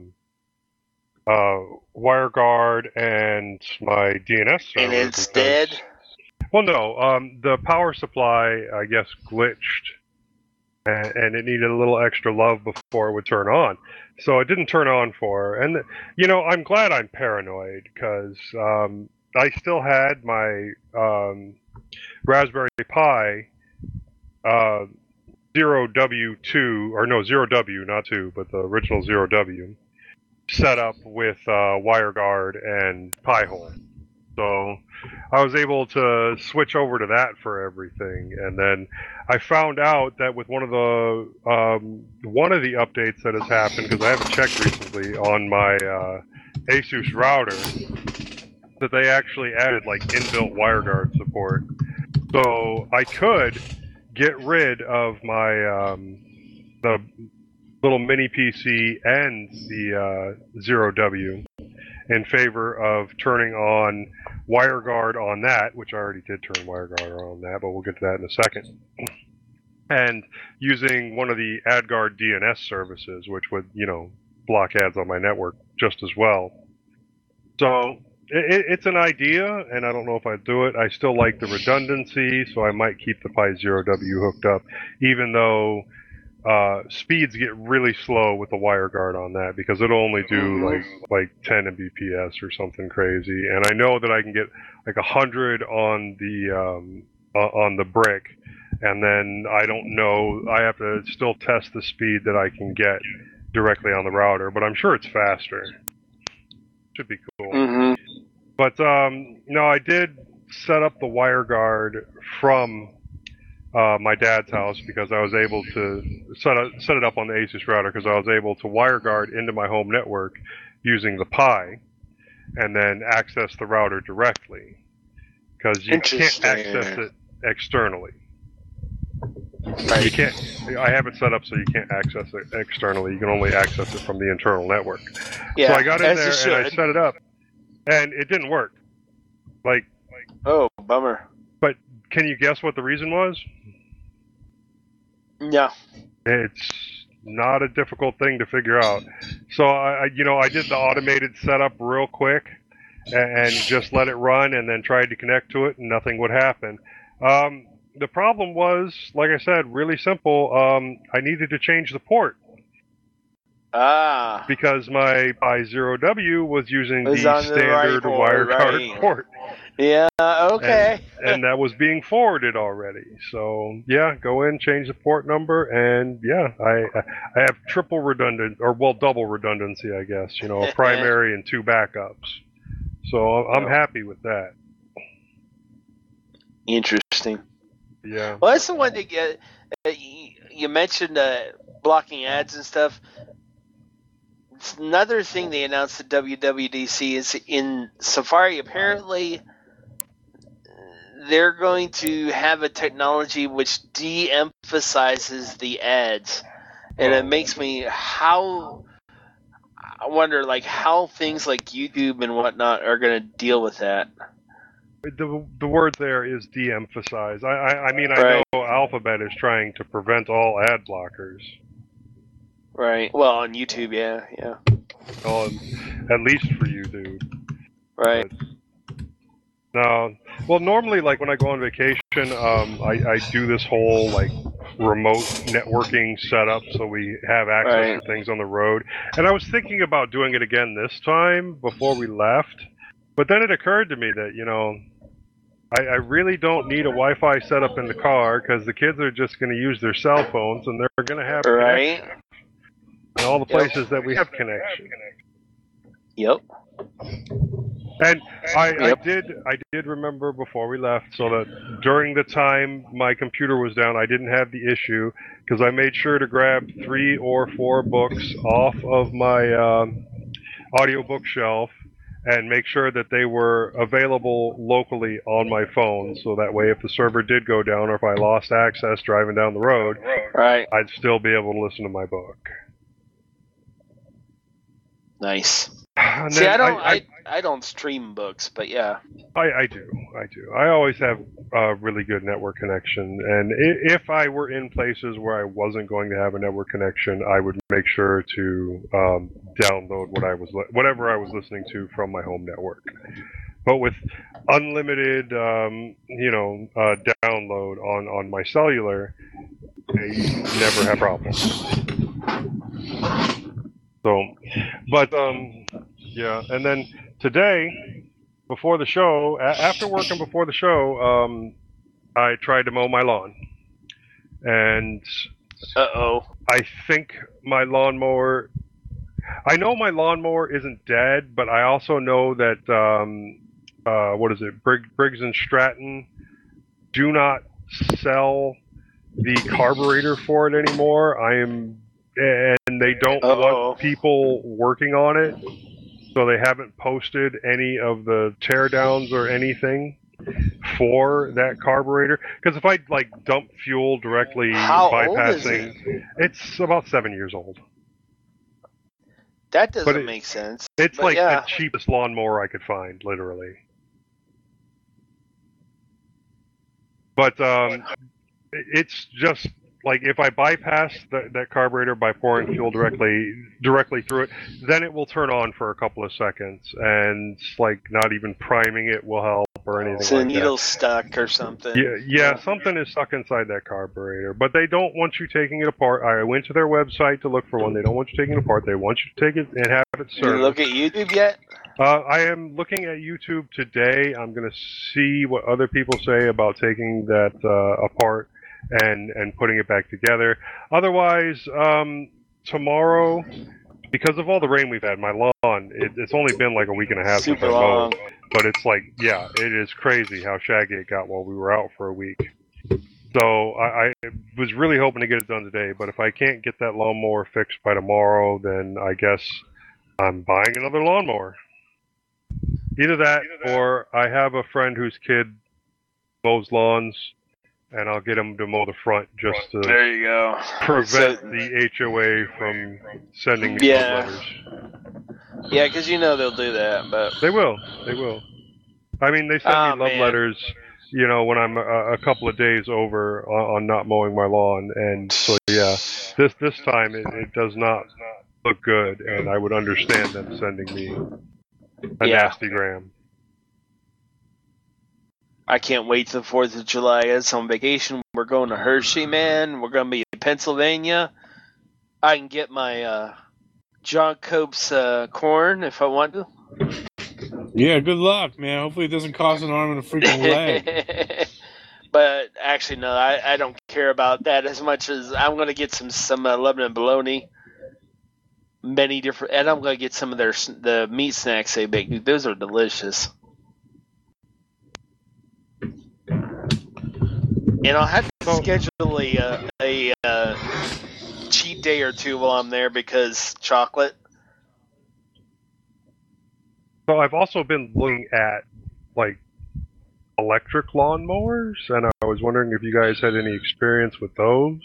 WireGuard and my DNS server. And it's dead? Well, no. The power supply, I guess, glitched, and it needed a little extra love before it would turn on. So it didn't turn on for her. And, I'm glad I'm paranoid, because I still had my Raspberry Pi 0W2, or no, 0W, not 2, but the original 0W, set up with WireGuard and Pi-hole. So I was able to switch over to that for everything, and then I found out that with one of the updates that has happened, because I haven't checked recently on my Asus router, that they actually added like inbuilt WireGuard support. So I could get rid of my the little mini PC and the 0W in favor of turning on WireGuard on that, which I already did turn WireGuard on that, but we'll get to that in a second. And using one of the AdGuard DNS services, which would, block ads on my network just as well. So it's an idea, and I don't know if I'd do it. I still like the redundancy, so I might keep the Pi 0W hooked up, even though speeds get really slow with the WireGuard on that, because it'll only do like 10 Mbps or something crazy. And I know that I can get like 100 on the brick, and then I don't know. I have to still test the speed that I can get directly on the router, but I'm sure it's faster. Should be cool. Mm-hmm. But no, I did set up the WireGuard from my dad's house, because I was able to set it up on the Asus router, because I was able to WireGuard into my home network using the Pi, and then access the router directly, because you can't access it externally. Right. You can't. I have it set up so you can't access it externally. You can only access it from the internal network. Yeah, so I got in there and I set it up, and it didn't work. Oh, bummer. But can you guess what the reason was? Yeah. It's not a difficult thing to figure out. So I did the automated setup real quick and just let it run, and then tried to connect to it, and nothing would happen. The problem was, like I said, really simple. I needed to change the port. Because my Pi 0W was using the standard WireGuard port. Yeah, okay. And that was being forwarded already. So, yeah, go in, change the port number, and yeah, I have triple redundant, or double redundancy, I guess, a primary and 2 backups. So I'm happy with that. Interesting. Yeah. Well, that's the one that you mentioned blocking ads and stuff. It's another thing they announced at WWDC is in Safari, apparently they're going to have a technology which de-emphasizes the ads. And it makes me I wonder how things like YouTube and whatnot are going to deal with that. The word there is de-emphasize. I know Alphabet is trying to prevent all ad blockers. Right. Well, on YouTube, yeah. At least for you, dude. Right. No. Well, normally, like when I go on vacation, I do this whole like remote networking setup, so we have access to things on the road. And I was thinking about doing it again this time before we left, but then it occurred to me that I really don't need a Wi-Fi setup in the car because the kids are just going to use their cell phones and they're going to have connection in all the places that we have connection. Yep. And I did remember before we left, so that during the time my computer was down, I didn't have the issue because I made sure to grab 3 or 4 books off of my audio bookshelf and make sure that they were available locally on my phone, so that way if the server did go down or if I lost access driving down the road, I'd still be able to listen to my book. Nice. And See, then I don't stream books, but yeah. I do. I always have a really good network connection, and if I were in places where I wasn't going to have a network connection, I would make sure to download whatever I was listening to from my home network. But with unlimited, download on my cellular, I never have problems. So, but yeah, and then today, before the show, after working before the show, I tried to mow my lawn, and I think my lawnmower. I know my lawnmower isn't dead, but I also know that Briggs and Stratton do not sell the carburetor for it anymore. And they don't want people working on it, so they haven't posted any of the teardowns or anything for that carburetor. Because if I dump fuel directly bypassing, it's about 7 years old. That doesn't make sense. It's the cheapest lawnmower I could find, literally. But it's just if I bypass that carburetor by pouring fuel directly through it, then it will turn on for a couple of seconds, and not even priming it will help or anything like that. So the needle's stuck or something. Yeah, something is stuck inside that carburetor, but they don't want you taking it apart. I went to their website to look for one. They don't want you taking it apart. They want you to take it and have it serviced. You look at YouTube yet? I am looking at YouTube today. I'm going to see what other people say about taking that apart and putting it back together. Otherwise, tomorrow, because of all the rain we've had, my lawn, it's only been a week and a half since I mowed. But it's it is crazy how shaggy it got while we were out for a week. So I was really hoping to get it done today, but if I can't get that lawnmower fixed by tomorrow, then I guess I'm buying another lawnmower. Either that, or I have a friend whose kid mows lawns, and I'll get him to mow the front just to prevent the HOA from sending me love letters. Yeah, because they'll do that, but they will. I mean, they send me love letters, when I'm a couple of days over on not mowing my lawn, and so this time it does not look good, and I would understand them sending me a nasty gram. I can't wait till the 4th of July. It's on vacation. We're going to Hershey, man. We're going to be in Pennsylvania. I can get my John Cope's corn if I want to. Yeah, good luck, man. Hopefully it doesn't cost an arm and a freaking leg. But actually, no, I don't care about that as much as I'm going to get some Lebanon bologna. Many different, and I'm going to get some of the meat snacks they bake. Those are delicious. And I'll have to schedule a cheat day or two while I'm there because chocolate. So I've also been looking at electric lawnmowers, and I was wondering if you guys had any experience with those.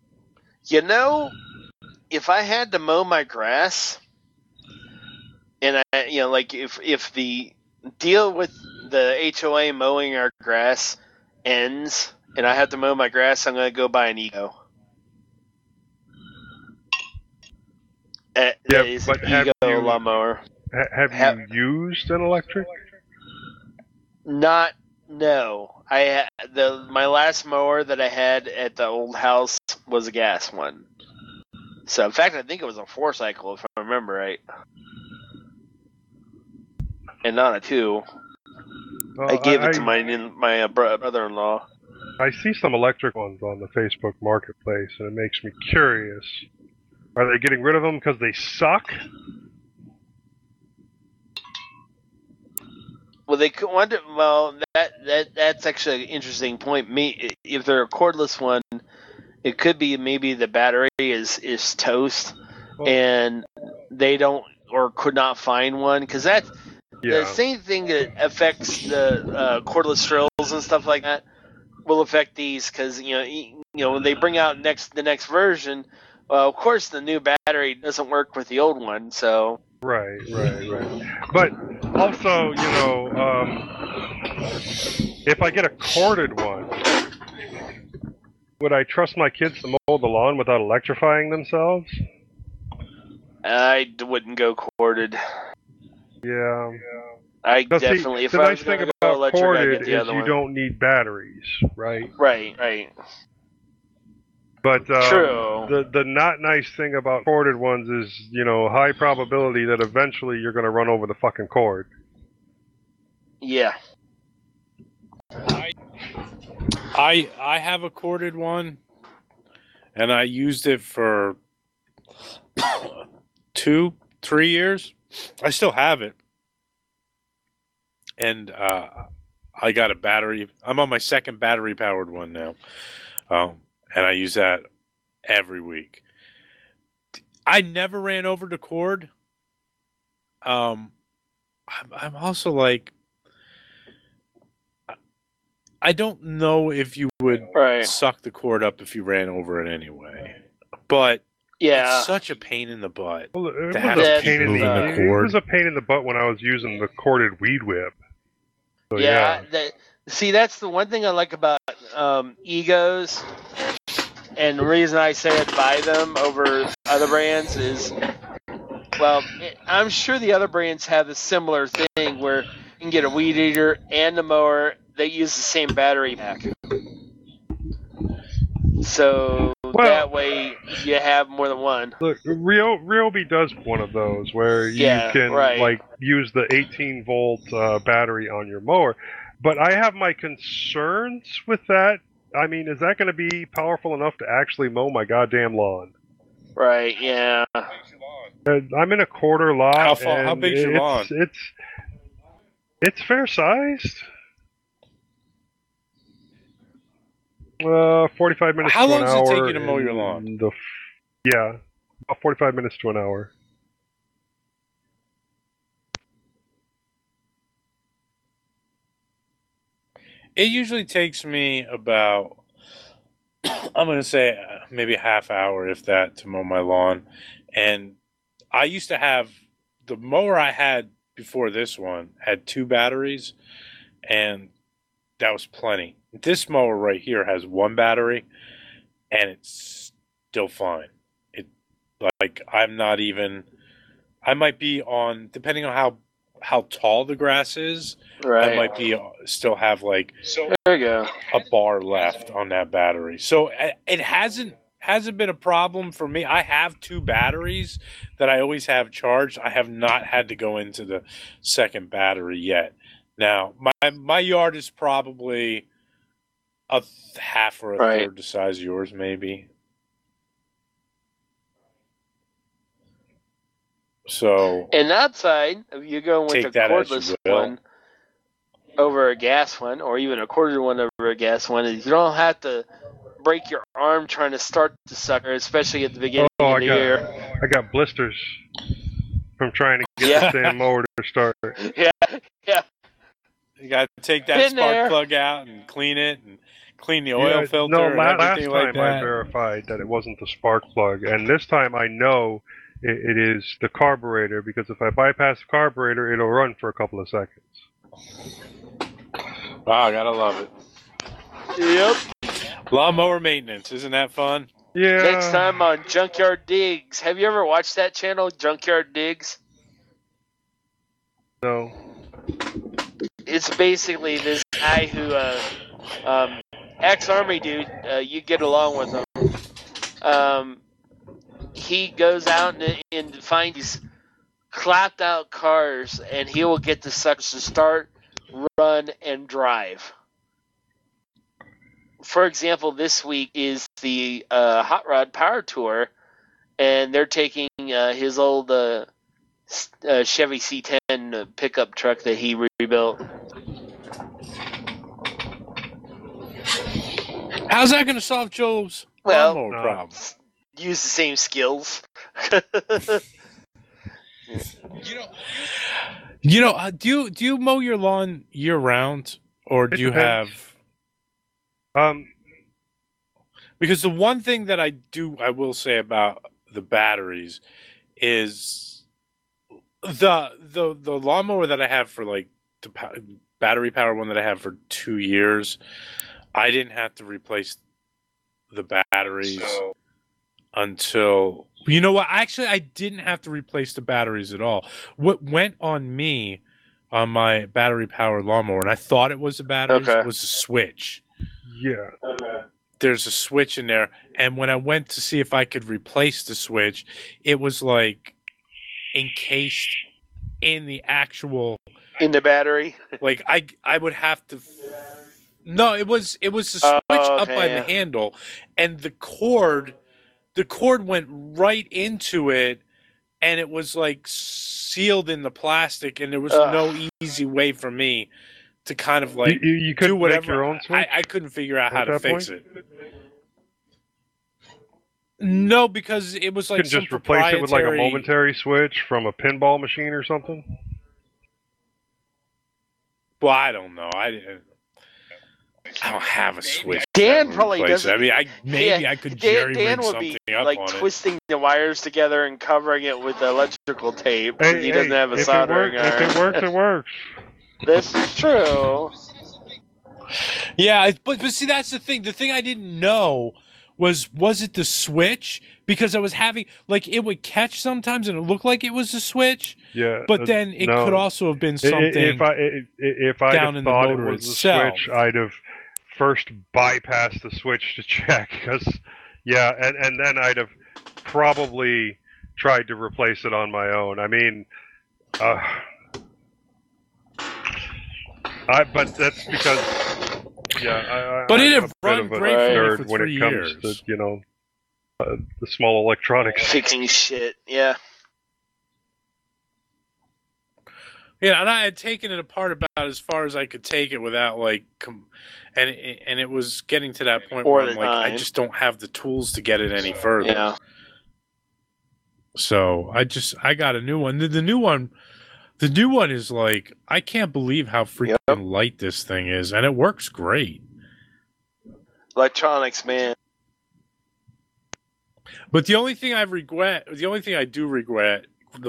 If I had to mow my grass, and if the deal with the HOA mowing our grass ends, and I have to mow my grass, I'm going to go buy an Ego. But have lawnmower. Have you used an electric? No. My last mower that I had at the old house was a gas one. So in fact, I think it was a 4-cycle if I remember right, and not a 2. I gave it to my brother-in-law. I see some electric ones on the Facebook Marketplace, and it makes me curious. Are they getting rid of them because they suck? Well, they could wonder. Well, that's actually an interesting point. If they're a cordless one, it could be maybe the battery is toast, and they don't or could not find one, because that's the same thing that affects the cordless drills and stuff like that will affect these, because when they bring out the next version, well, of course the new battery doesn't work with the old one, so. Right. But also, if I get a corded one, would I trust my kids to mow the lawn without electrifying themselves? I wouldn't go corded. Yeah. I definitely. The nice thing about corded is you don't need batteries, right? Right. But True. The not nice thing about corded ones is, high probability that eventually you're going to run over the fucking cord. Yeah. I have a corded one, and I used it for 2-3 years. I still have it, and I got a battery. I'm on my second battery-powered one now, and I use that every week. I never ran over the cord. I'm also like, I don't know if you would suck the cord up if you ran over it anyway, but it's such a pain in the butt. Well, it was a pain in the butt when I was using the corded weed whip. So, that's the one thing I like about Egos, and the reason I say I'd buy them over other brands is, well, I'm sure the other brands have a similar thing where you can get a weed eater and a mower. They use the same battery pack. So that way you have more than one. Look, Ryobi does one of those where you can use the 18-volt battery on your mower. But I have my concerns with that. I mean, is that going to be powerful enough to actually mow my goddamn lawn? Right, yeah. I'm in a quarter lot. How big's your lawn? It's fair-sized. 45 minutes to an hour. How long does it take you to mow your lawn? About 45 minutes to an hour. It usually takes me about, I'm going to say maybe a half hour, if that, to mow my lawn. And I used to have, the mower I had before this one had 2 batteries, and that was plenty. This mower right here has 1 battery, and it's still fine. I might be on, depending on how tall the grass is, I might be still have there you go, a bar left on that battery. So it hasn't been a problem for me. I have 2 batteries that I always have charged. I have not had to go into the second battery yet. Now, my yard is probably a half or a third the size of yours, maybe. So, and outside, if you're going with a cordless one over a gas one, or even a corded one over a gas one, you don't have to break your arm trying to start the sucker, especially at the beginning of the year. I got blisters from trying to get the damn mower to start. Yeah. You got to take that spark plug out and clean it and clean the oil filter. No, and last everything time like that. I verified that it wasn't the spark plug, and this time I know it is the carburetor, because if I bypass the carburetor, it'll run for a couple of seconds. Wow, gotta love it. Yep. Lawnmower maintenance, isn't that fun? Yeah. Next time on Junkyard Digs. Have you ever watched that channel, Junkyard Digs? No. It's basically this guy who, ex-army dude, you get along with him. He goes out and finds these clapped out cars, and he will get the suckers to start, run, and drive. For example, this week is the Hot Rod Power Tour, and they're taking his old Chevy C10 pickup truck that he rebuilt. How's that going to solve Joe's lawnmower problem? Use the same skills. Do you mow your lawn year round, or do you have? Because the one thing that I will say about the batteries is the lawnmower that I have for like the battery power one that I have for 2 years, I didn't have to replace the batteries until, you know what? Actually, I didn't have to replace the batteries at all. What went on me on my battery powered lawnmower, and I thought it was the batteries, was a switch. Yeah. There's a switch in there, and when I went to see if I could replace the switch, it was like encased in the actual battery. Like I would have to. No, it was the switch up by the handle, and the cord went right into it, and it was like sealed in the plastic, and there was no easy way for me to kind of like you couldn't do whatever. make your own switch? I couldn't figure out how to fix it. No, because it was like you couldn't just replace it with like a momentary switch from a pinball machine or something. Well, I don't know. I don't have a switch. Dan probably doesn't. I mean, I could jerry rig something up like on twisting the wires together and covering it with electrical tape. He doesn't have a soldering iron. If it works, it works. This is true. Yeah, but see, that's the thing. The thing I didn't know was it the switch? Because I was having, like, it would catch sometimes and it looked like it was the switch. Yeah. But then it could also have been something if I down in the thought motor it was itself. the switch, I'd have first bypassed the switch to check. Because, and then I'd have probably tried to replace it on my own. I mean, but that's because, but it I'm had a run bit of a great nerd for when 3 it comes years. to, the small electronics. Fixing shit, yeah. Yeah, and I had taken it apart about as far as I could take it without like, and it was getting to that point where I'm like, I just don't have the tools to get it any further. Yeah. So I got a new one. The new one is like, I can't believe how freaking light this thing is, and it works great. Electronics, man. But the only thing I do regret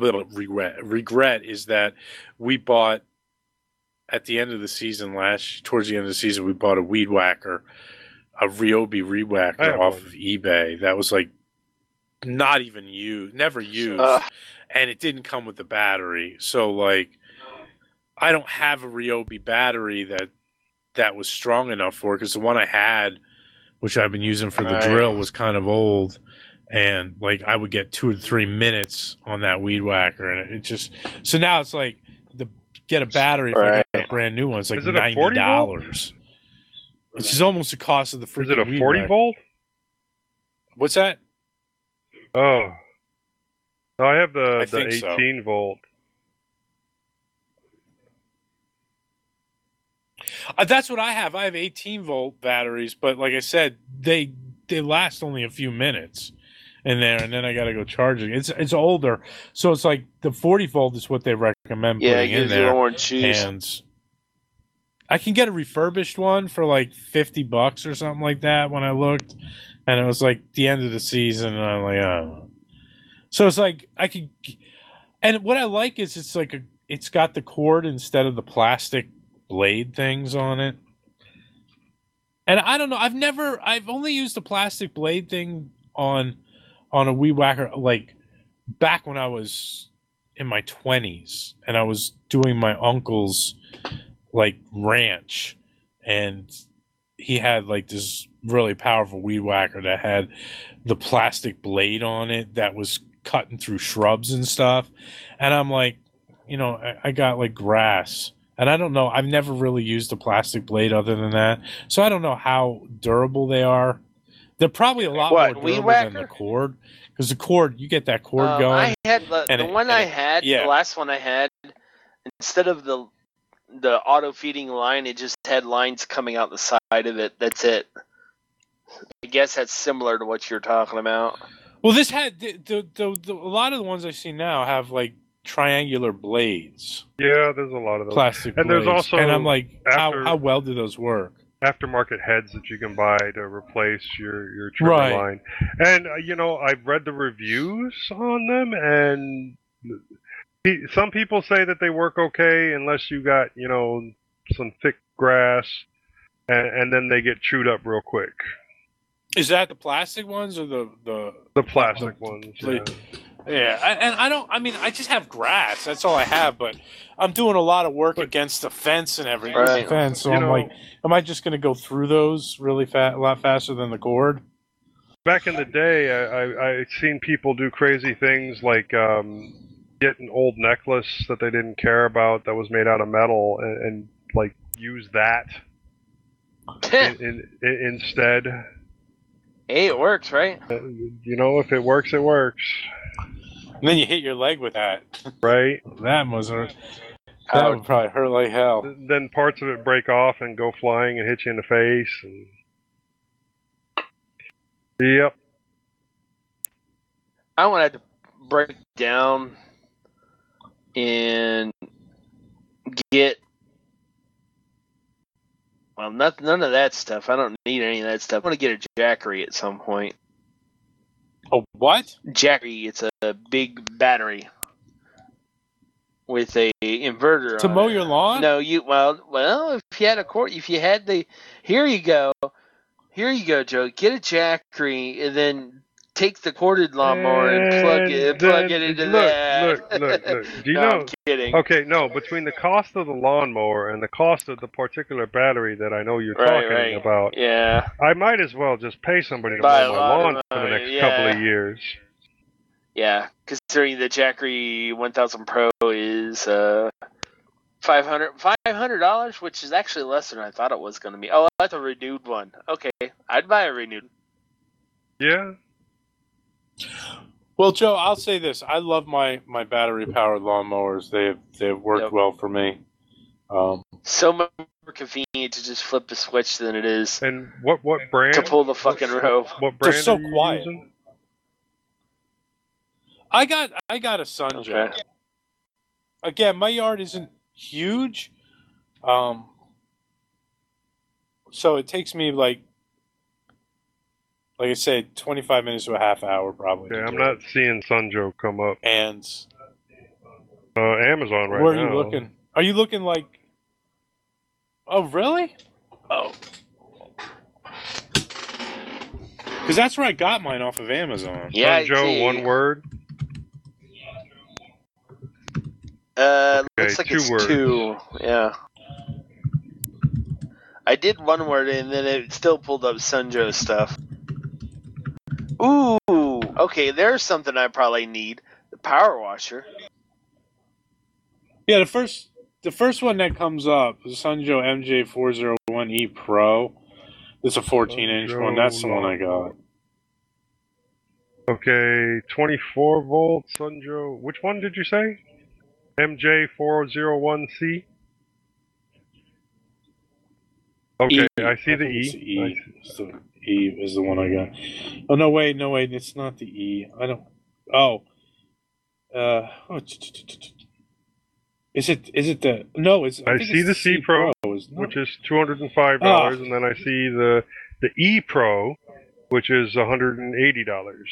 is that we bought at the end of the season towards the end of the season, we bought a weed whacker, a Ryobi weed whacker off of eBay. That was like not even used, never used, and it didn't come with the battery. So like, I don't have a Ryobi battery that was strong enough for it, because the one I had, which I've been using for the drill, was kind of old. And like, I would get 2 to 3 minutes on that weed whacker, and it just, so now it's like, get a battery if I get a brand new one. It's like $90, which is almost the cost of the freaking. Is it a 40 volt? What's that? Oh, no, I have the 18 so. volt. That's what I have. I have 18 volt batteries, but like I said, they last only a few minutes in there, and then I got to go charge it. It's older, so it's like the 40 volt is what they recommend putting in there. And I can get a refurbished one for like $50 or something like that when I looked, and it was like the end of the season, and I'm like, oh. So it's like I could, and what I like is it's like it's got the cord instead of the plastic blade things on it. And I don't know, I've only used the plastic blade thing on a weed whacker, like back when I was in my 20s, and I was doing my uncle's like ranch, and he had like this really powerful weed whacker that had the plastic blade on it that was cutting through shrubs and stuff. And I'm like, you know, I got like grass, and I don't know. I've never really used a plastic blade other than that, so I don't know how durable they are. They're probably a lot more durable than the cord, because the cord, you get that cord going. I had the last one I had, instead of the auto feeding line, it just had lines coming out the side of it. That's it. I guess that's similar to what you're talking about. Well, this had a lot of the ones I see now have like triangular blades. Yeah, there's a lot of those plastic and blades. There's also, and I'm like, how well do those work? Aftermarket heads that you can buy to replace your trimmer line. And you know, I've read the reviews on them, and some people say that they work okay unless you got, you know, some thick grass, and then they get chewed up real quick. Is that the plastic ones or the plastic ones? Yeah, and I just have grass. That's all I have, but I'm doing a lot of work against the fence and everything. Right. Fence, so I'm like, am I just going to go through those really a lot faster than the cord? Back in the day, I've seen people do crazy things like get an old necklace that they didn't care about that was made out of metal and like use that instead. Hey, it works, right? You know, if it works, it works. And then you hit your leg with that. Right. That would probably hurt like hell. Then parts of it break off and go flying and hit you in the face. Yep. I wanted to break down and get... Well, none of that stuff. I don't need any of that stuff. I want to get a Jackery at some point. Oh, what? Jackery. It's a big battery with a inverter to on mow it. your lawn. No, well, if you had here you go, Joe. Get a Jackery and then take the corded lawnmower and plug it into that. Look. Do you know? I'm kidding. Okay, no. Between the cost of the lawnmower and the cost of the particular battery that I know you're talking about, yeah, I might as well just pay somebody to mow my lawn for the next couple of years. Yeah, considering the Jackery 1000 Pro is $500, which is actually less than I thought it was going to be. Oh, that's a renewed one. Okay, I'd buy a renewed. Yeah. Well, Joe, I'll say this: I love my battery-powered lawnmowers. They've worked well for me. So much more convenient to just flip a switch than it is. And what brand? To pull the fucking rope. What brand? They're so are you quiet. using? I got a Sunjo. Okay. Again, my yard isn't huge, so it takes me like I said, 25 minutes to a half hour probably. Yeah, I'm not seeing Sunjo come up. And Amazon right now. Where are you looking? Are you looking like? Oh, really? Oh, because that's where I got mine, off of Amazon. Yeah, Sunjo, one word. Looks like two it's words. 2. Yeah. I did one word and then it still pulled up Sunjo stuff. Ooh, okay, there's something I probably need. The power washer. Yeah, the first one that comes up is Sunjo MJ401E Pro. It's a 14-inch one. That's the one I got. Okay, 24 volt Sunjo. Which one did you say? MJ401C? Okay, I see the E. The E is the one I got. Oh, no, wait, it's not the E. I don't... Oh. Is it the... No, it's... I see the C Pro, which is $205, and then I see the E Pro, which is $180.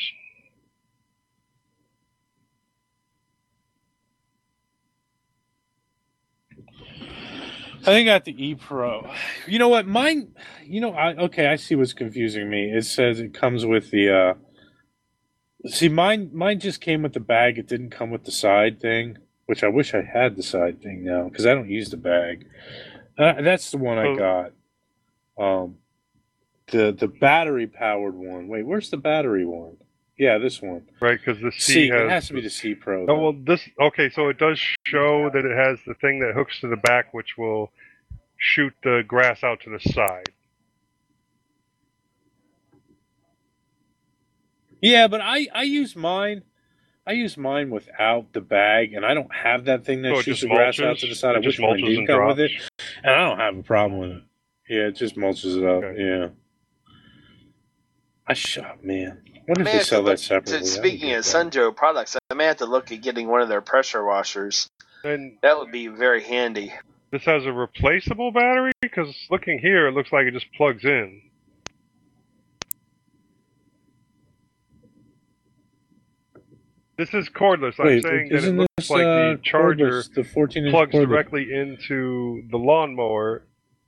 I think I got the E Pro. You know what? Mine... I see what's confusing me. It says it comes with the See, mine just came with the bag. It didn't come with the side thing, which I wish I had the side thing now because I don't use the bag. That's the one I got. The battery powered one. Wait, where's the battery one? Yeah, this one. Right, because the C it has to be the C Pro. Oh well, okay. So it does show that it has the thing that hooks to the back, which will shoot the grass out to the side. Yeah, but I use mine. I use mine without the bag, and I don't have that thing that shoots the grass out to the side. I wish mine did come with it, and I don't have a problem with it. Yeah, it just mulches it up. Okay. Yeah. Man. What if they sell that separately? Speaking of Sunjo products, I may have to look at getting one of their pressure washers. And that would be very handy. This has a replaceable battery? Because looking here, it looks like it just plugs in. This is cordless. I'm saying that it looks like the charger plugs directly into the lawnmower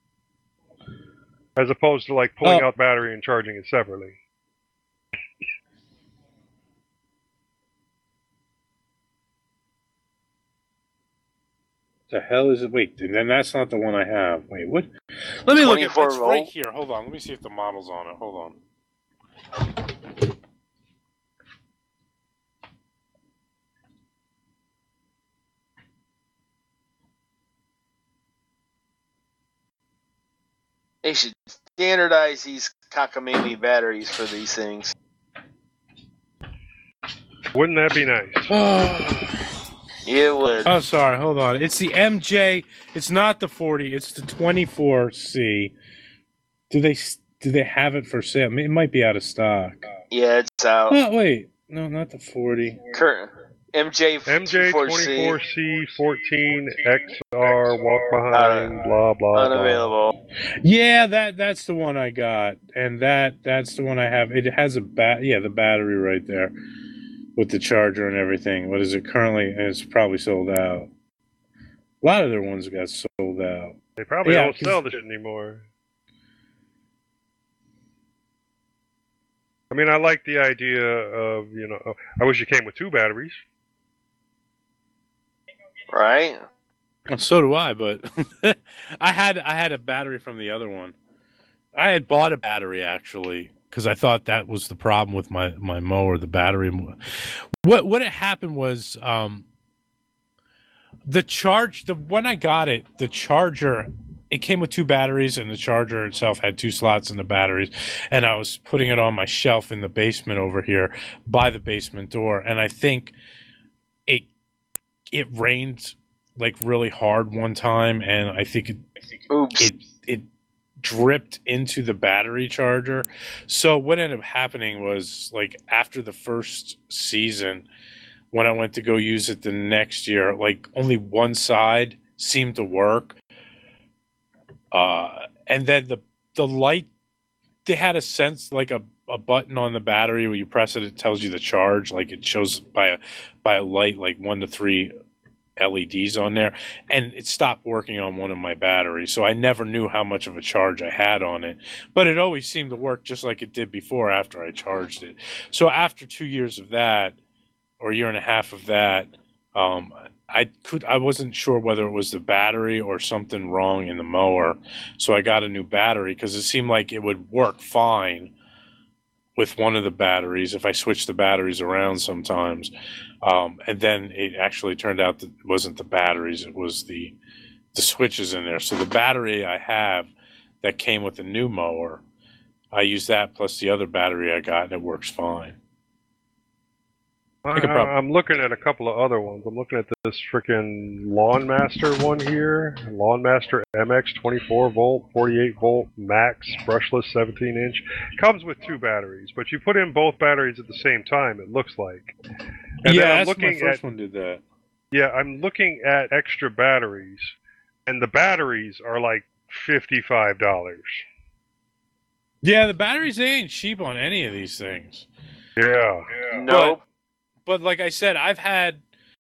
as opposed to like pulling out battery and charging it separately. The hell is it? Wait, then that's not the one I have. Wait, what? Let me look at it. It's right here. Hold on. Let me see if the model's on it. Hold on. They should standardize these cockamamie batteries for these things. Wouldn't that be nice? It would. Oh, sorry. Hold on. It's the MJ. It's not the 40. It's the 24C. Do they have it for sale? It might be out of stock. Yeah, it's out. Oh, wait. No, not the 40. Current MJ 24C 14 XR walk behind blah blah. Unavailable. Yeah, that's the one I got, and that's the one I have. It has the battery right there. With the charger and everything. What is it currently? It's probably sold out. A lot of their ones got sold out. They probably don't sell this anymore. I mean, I like the idea of, I wish it came with 2 batteries. Right? Well, so do I, but I had a battery from the other one. I had bought a battery, actually, because I thought that was the problem with my mower, the battery. What had happened was when I got it, the charger, it came with 2 batteries, and the charger itself had 2 slots in the batteries, and I was putting it on my shelf in the basement over here by the basement door, and I think it rained like really hard one time, and I think it dripped into the battery charger. So what ended up happening was, like, after the first season, when I went to go use it the next year, like, only one side seemed to work. And then the light, they had a sense, like a button on the battery where you press it, it tells you the charge. Like, it shows by a light, like 1 to 3 LEDs on there, and it stopped working on one of my batteries, so I never knew how much of a charge I had on it, but it always seemed to work just like it did before after I charged it. So after 2 years of that, or a year and a half of that, I wasn't sure whether it was the battery or something wrong in the mower, so I got a new battery because it seemed like it would work fine with one of the batteries if I switched the batteries around sometimes. And then it actually turned out that it wasn't the batteries, it was the switches in there. So the battery I have that came with the new mower, I use that plus the other battery I got, and it works fine. I'm looking at a couple of other ones. I'm looking at this freaking Lawnmaster one here. Lawnmaster MX 24 volt, 48 volt max, brushless 17 inch. Comes with 2 batteries, but you put in both batteries at the same time, it looks like. And yeah, that's my first one did that. Yeah, I'm looking at extra batteries, and the batteries are like $55. Yeah, the batteries, they ain't cheap on any of these things. Yeah. No. But like I said, I've had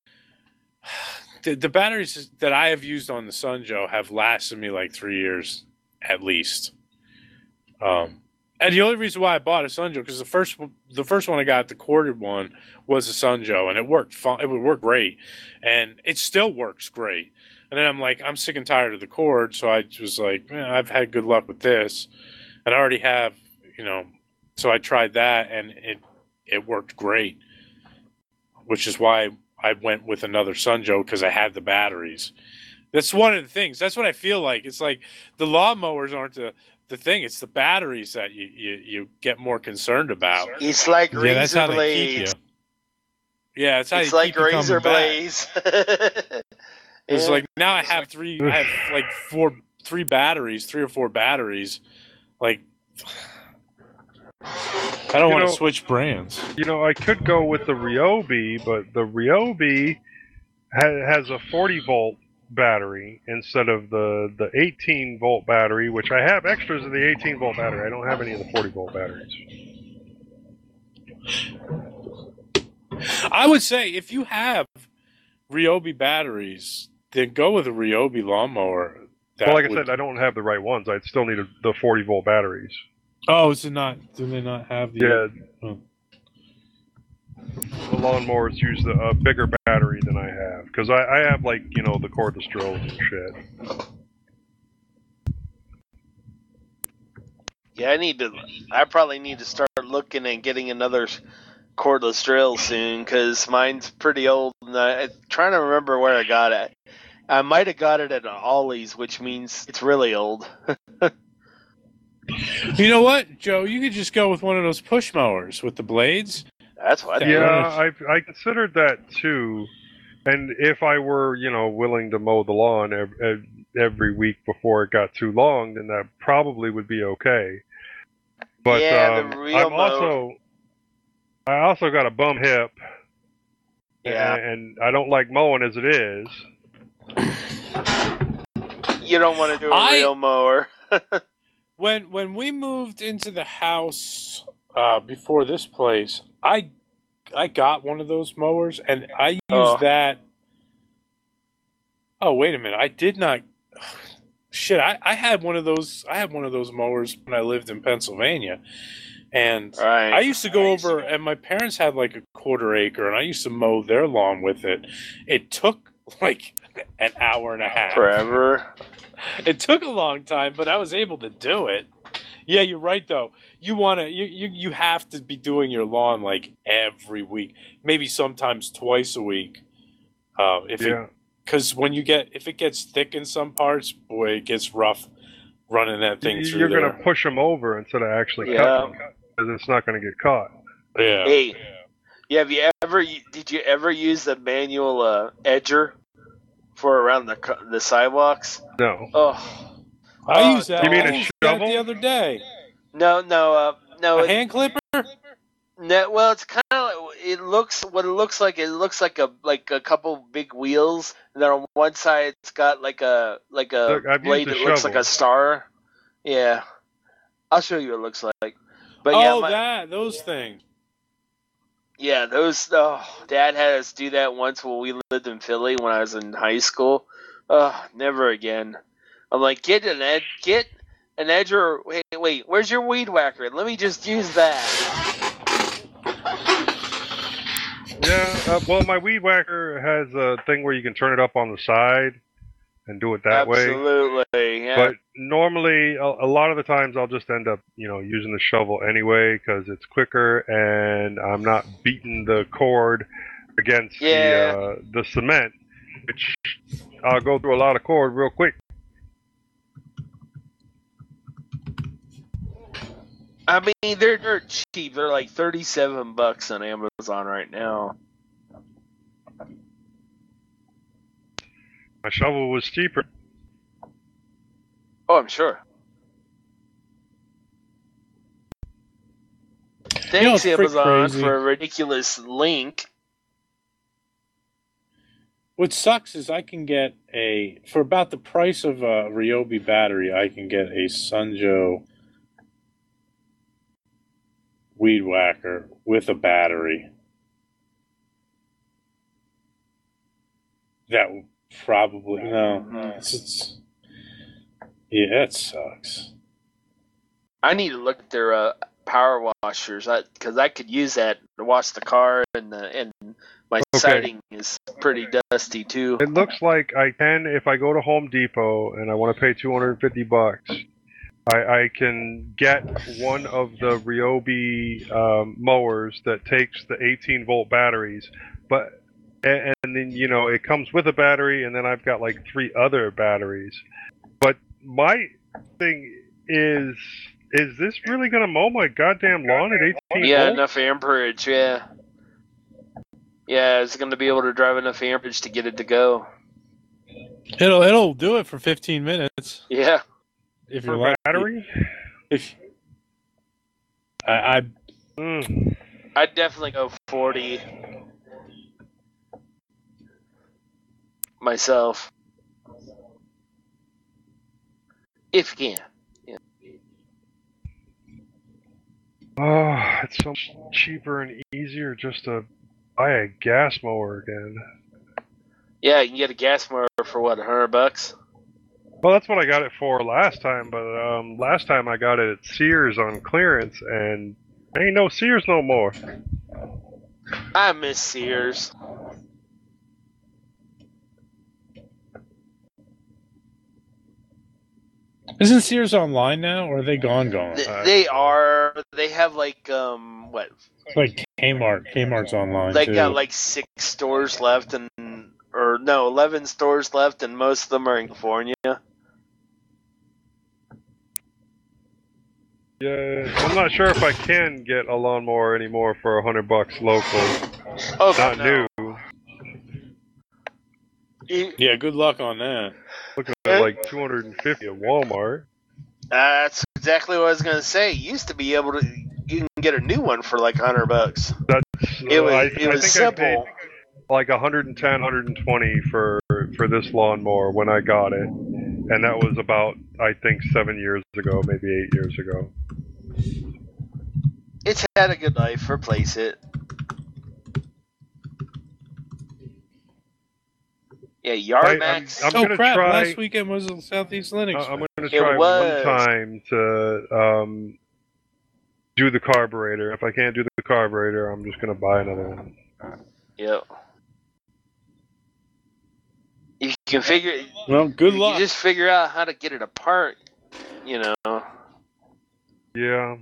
the batteries that I have used on the Sunjo have lasted me like 3 years at least. And And the only reason why I bought a Sunjo because the first one I got, the corded one, was a Sunjo, and it worked fine. It would work great, and it still works great. And then I'm like, I'm sick and tired of the cord, so I was like, I've had good luck with this, and I already have, So I tried that, and it worked great, which is why I went with another Sunjo because I had the batteries. That's one of the things. That's what I feel like. It's like the lawnmowers aren't the thing. It's the batteries that you get more concerned about. It's like razor that's how blades. they keep you. Yeah, it's how it's you like keep you razor coming back. blades. It's like now I have three batteries, 3 or 4 batteries. Like I don't want to switch brands. I could go with the Ryobi, but the Ryobi has a 40-volt battery instead of the 18-volt battery, which I have extras of the 18-volt battery. I don't have any of the 40-volt batteries. I would say if you have Ryobi batteries, then go with a Ryobi lawnmower. Well, like I said, I don't have the right ones. I'd still need the 40-volt batteries. Oh, do they not have the... Yeah. Oh. The lawnmowers use a bigger battery than I have. Because I have, the cordless drills and shit. Yeah, I probably need to start looking and getting another cordless drill soon, because mine's pretty old. And I'm trying to remember where I got it. I might have got it at Ollie's, which means it's really old. You know what, Joe? You could just go with one of those push mowers with the blades. That's what. Yeah, I considered that too. And if I were, willing to mow the lawn every week before it got too long, then that probably would be okay. But the real I also got a bum hip. Yeah. And I don't like mowing as it is. You don't want to do a real mower. When we moved into the house before this place, I got one of those mowers, and I used that. Oh, wait a minute! I did not. Shit, I had one of those. I had one of those mowers when I lived in Pennsylvania, and I used to go over, and my parents had like a quarter acre, and I used to mow their lawn with it. It took like an hour and a half. Forever. It took a long time, but I was able to do it. Yeah, you're right though. You have to be doing your lawn like every week, maybe sometimes twice a week. Because if it gets thick in some parts, boy, it gets rough running that thing through. You're going to push them over instead of actually cutting them, because it's not going to get caught. Yeah. Hey, did you ever use the manual edger for around the sidewalks? No. Oh. I used that. You mean I a used that shovel? the other day. No. A hand clipper? No, well, it's kind of. It looks like a couple big wheels, and then on one side it's got like a blade that looks like a star. Yeah, I'll show you what it looks like. But those things. Yeah, those. Oh, Dad had us do that once when we lived in Philly when I was in high school. Never again. I'm like, get an edger. Wait, where's your weed whacker? Let me just use that. Yeah, well, my weed whacker has a thing where you can turn it up on the side and do it that way. Absolutely, yeah. But normally, a lot of the times, I'll just end up, using the shovel anyway because it's quicker and I'm not beating the cord against the cement, which I'll go through a lot of cord real quick. I mean, they're cheap. They're like $37 on Amazon right now. My shovel was cheaper. Oh, I'm sure. Thanks, Amazon, for a ridiculous link. What sucks is I can get for about the price of a Ryobi battery, I can get a Sunjo weed whacker with a battery. That would probably no. It's yeah, it sucks. I need to look at their power washers because I could use that to wash the car, and my siding is pretty dusty too. It looks like I can, if I go to Home Depot and I want to pay $250, I can get one of the Ryobi mowers that takes the 18-volt batteries, and then it comes with a battery, and then I've got like 3 other batteries. But my thing is this really going to mow my goddamn lawn at 18 Yeah, volts? enough amperage, yeah. Yeah, it's going to be able to drive enough amperage to get it to go. It'll do it for 15 minutes. Yeah. If For you're lucky. battery? If I'd definitely go 40 myself. If you can. Yeah. Oh, it's so much cheaper and easier just to buy a gas mower again. Yeah, you can get a gas mower for what, $100? Well, that's what I got it for last time, but last time I got it at Sears on clearance, and ain't no Sears no more. I miss Sears. Isn't Sears online now, or are they gone? They are. They have like what? Like Kmart. Kmart's online. They too. got like 6 stores left, 11 stores left, and most of them are in California. Yeah, I'm not sure if I can get a lawnmower anymore for $100 local. Oh, Not no. new. Yeah, good luck on that. Looking at like $250 at Walmart. That's exactly what I was gonna say. You used to be able to, you can get a new one for like $100. It was I think simple. I paid like $110, $120 for this lawnmower when I got it, and that was about, I think, 7 years ago, maybe 8 years ago. It's had a good life. Replace it. Yeah, Yarmax. I'm gonna crap! try. Last weekend was the Southeast Linux. I'm going to It try was. one time to do the carburetor. If I can't do the carburetor, I'm just going to buy another one. Yep. You can figure. Well, good You luck. just figure out how to get it apart. Yeah.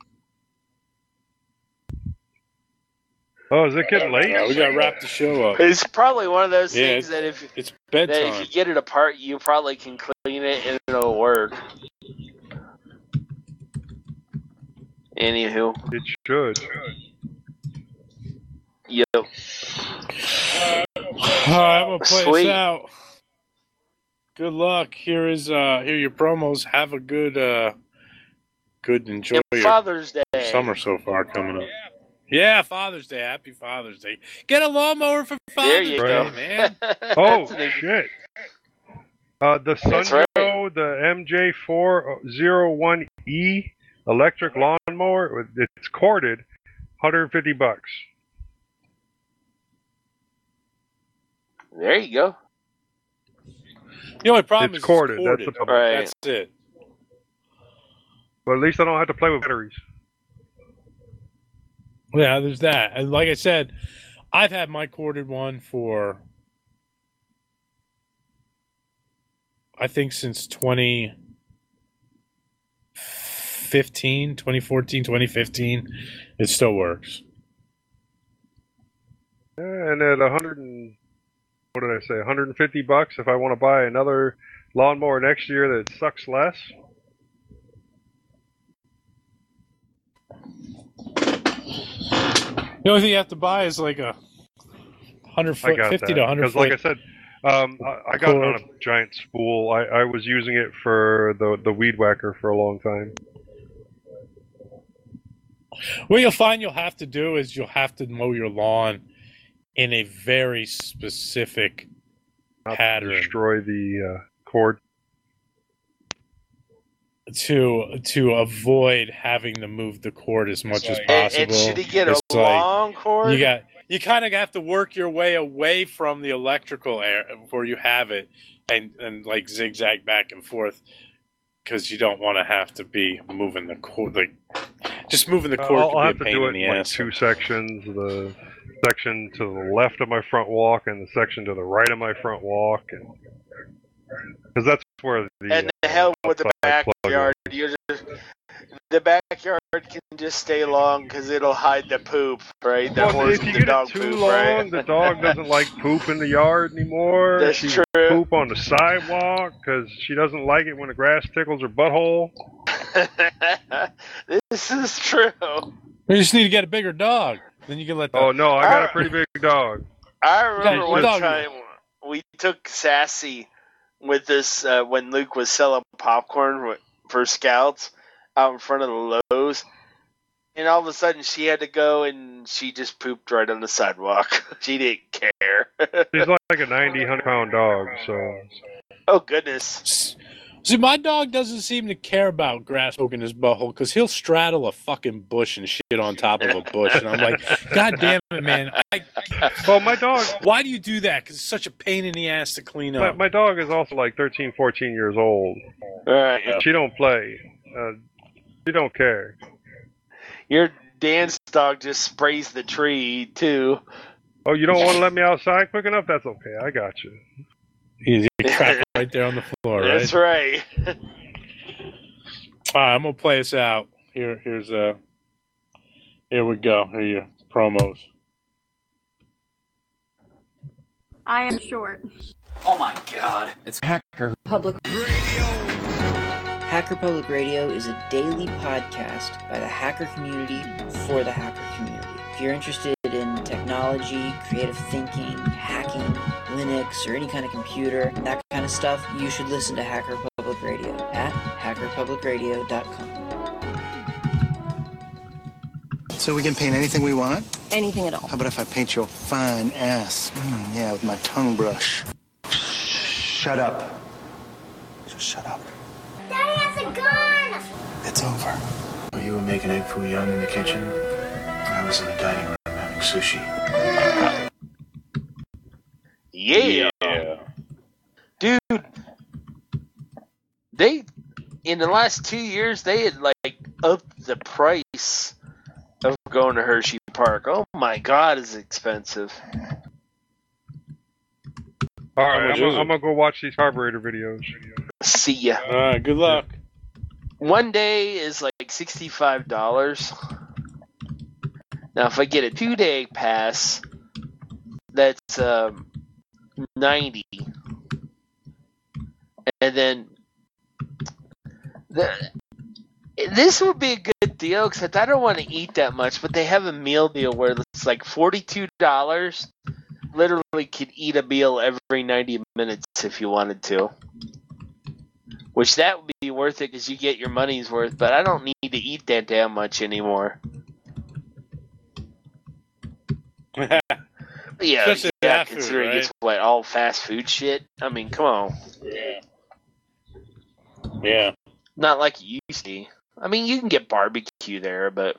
Oh, is it getting late? Yeah, we got to wrap the show up. It's probably one of those Yeah, things that if It's bedtime. you get it apart, you probably can clean it and it'll work. Anywho. It should. Yep. All right, I'm gonna play Sweet. us out. Good luck. Here are your promos. Have a good enjoy And your Father's Day. summer so far coming up. Yeah, Father's Day. Happy Father's Day. Get a lawnmower for There Father's you Day, go. man. Oh, That's an- shit. The That's Sunjo, right. the MJ401E electric lawnmower, it's corded, $150. There you go. The only problem It's is corded, it's that's the problem. Right. That's it. But at least I don't have to play with batteries. Yeah, there's that. And like I said, I've had my corded one for, I think, since 2014, 2015. It still works. Yeah, and at $150 if I want to buy another lawnmower next year that sucks less. The only thing you have to buy is like a 100 I foot, got 50 that. to 100 Because foot. like I said, I got it on a giant spool. I was using it for the weed whacker for a long time. What you'll find you'll have to do is you'll have to mow your lawn in a very specific Not pattern to destroy the cord. to avoid having to move the cord as much as And, possible. should he get a It's like, long cord? you kind of have to work your way away from the electrical air where you have it and like zigzag back and forth. because you don't want to have to be moving the cord. Like, just moving the cord I'll have could to be a pain do in it the in like ass. 2 sections. The section to the left of my front walk and the section to the right of my front walk. Because that's where the... And the hell with the outside plug backyard. is. The backyard can just stay long because it'll hide the poop, right? The horse if you and the get dog it too poop, long, right? the dog doesn't like poop in the yard anymore. That's she true. poop on the sidewalk because she doesn't like it when the grass tickles her butthole. This is true. You just need to get a bigger dog. Then you can let the... Oh, no, I got a pretty big dog. I remember Yeah, one dog. time we took Sassy with this when Luke was selling popcorn for Scouts out in front of the Lowe's. And all of a sudden she had to go and she just pooped right on the sidewalk. She didn't care. She's like a 90, 100-pound dog, so... Oh, goodness. See, my dog doesn't seem to care about grass poking his butthole because he'll straddle a fucking bush and shit on top of a bush. And I'm like, God damn it, man. Well, my dog... Why do you do that? Because it's such a pain in the ass to clean up. My dog is also like 13, 14 years old. All right. She don't play. She don't care. Your Dan's dog just sprays the tree, too. Oh, you don't want to let me outside quick enough? That's okay. I got you. Easy crap right there on the floor, right? That's right. All right, I'm gonna play us out. Here we go. Here are your promos. I am short. Oh my god. It's Hacker Public Radio. Hacker Public Radio is a daily podcast by the hacker community for the hacker community. If you're interested in technology, creative thinking, hacking, Linux, or any kind of computer, and that kind of stuff, you should listen to Hacker Public Radio at hackerpublicradio.com. So we can paint anything we want? Anything at all. How about if I paint your fine ass? Yeah, with my tongue brush. Shut up. Just shut up. Daddy has a gun! It's over. You were making egg foo young in the kitchen. I was in the dining room having sushi. Yeah. Dude, they, in the last 2 years, they had, like, upped the price of going to Hershey Park. Oh, my God, it's expensive. All right, I'm going to go watch these carburetor videos. See ya. All right, good luck. One day is like $65. Now, if I get a 2-day pass, that's $90. And then this would be a good deal because I don't want to eat that much, but they have a meal deal where it's like $42. Literally could eat a meal every 90 minutes if you wanted to. Which that would be worth it because you get your money's worth, but I don't need to eat that damn much anymore. Yeah, Especially fast food, considering right? it's what, all fast food shit? I mean, come on. Yeah. Not like you used to. I mean, you can get barbecue there, but...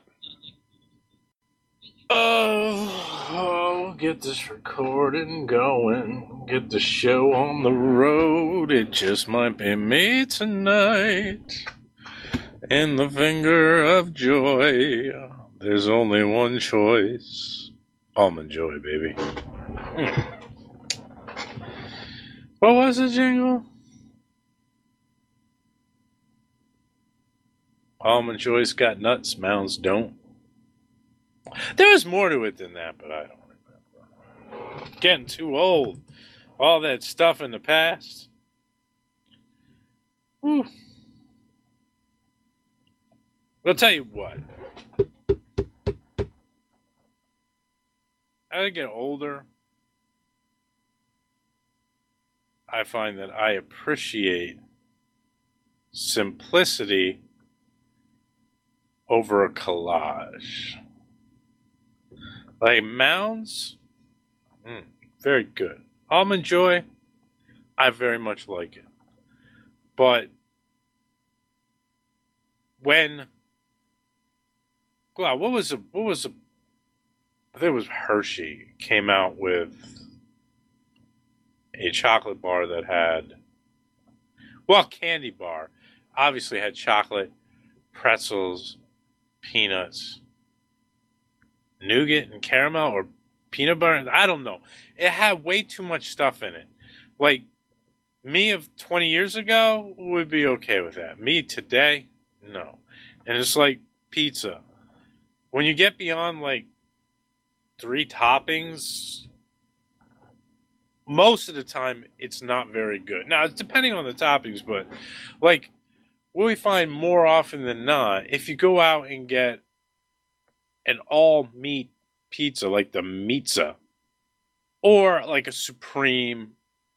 Oh, get this recording going. Get the show on the road. It just might be me tonight. In the finger of joy, there's only one choice. Almond Joy, baby. What was the jingle? Almond Joy's got nuts, Mounds don't. There was more to it than that, but I don't remember. Getting too old. All that stuff in the past. Whew. I'll tell you what. As I get older, I find that I appreciate simplicity over a collage. Like Mounds, very good. Almond Joy, I very much like it. But when, wow, what was I think it was Hershey came out with a chocolate bar that had, well, candy bar. obviously had chocolate, pretzels, peanuts, nougat and caramel, or peanut butter. I don't know. It had way too much stuff in it. Like, me of 20 years ago would be okay with that. Me today, no. And it's like pizza. When you get beyond like 3 toppings, most of the time it's not very good. Now, it's depending on the toppings, but like what we find more often than not, if you go out and get an all meat pizza like the Meatza or like a Supreme,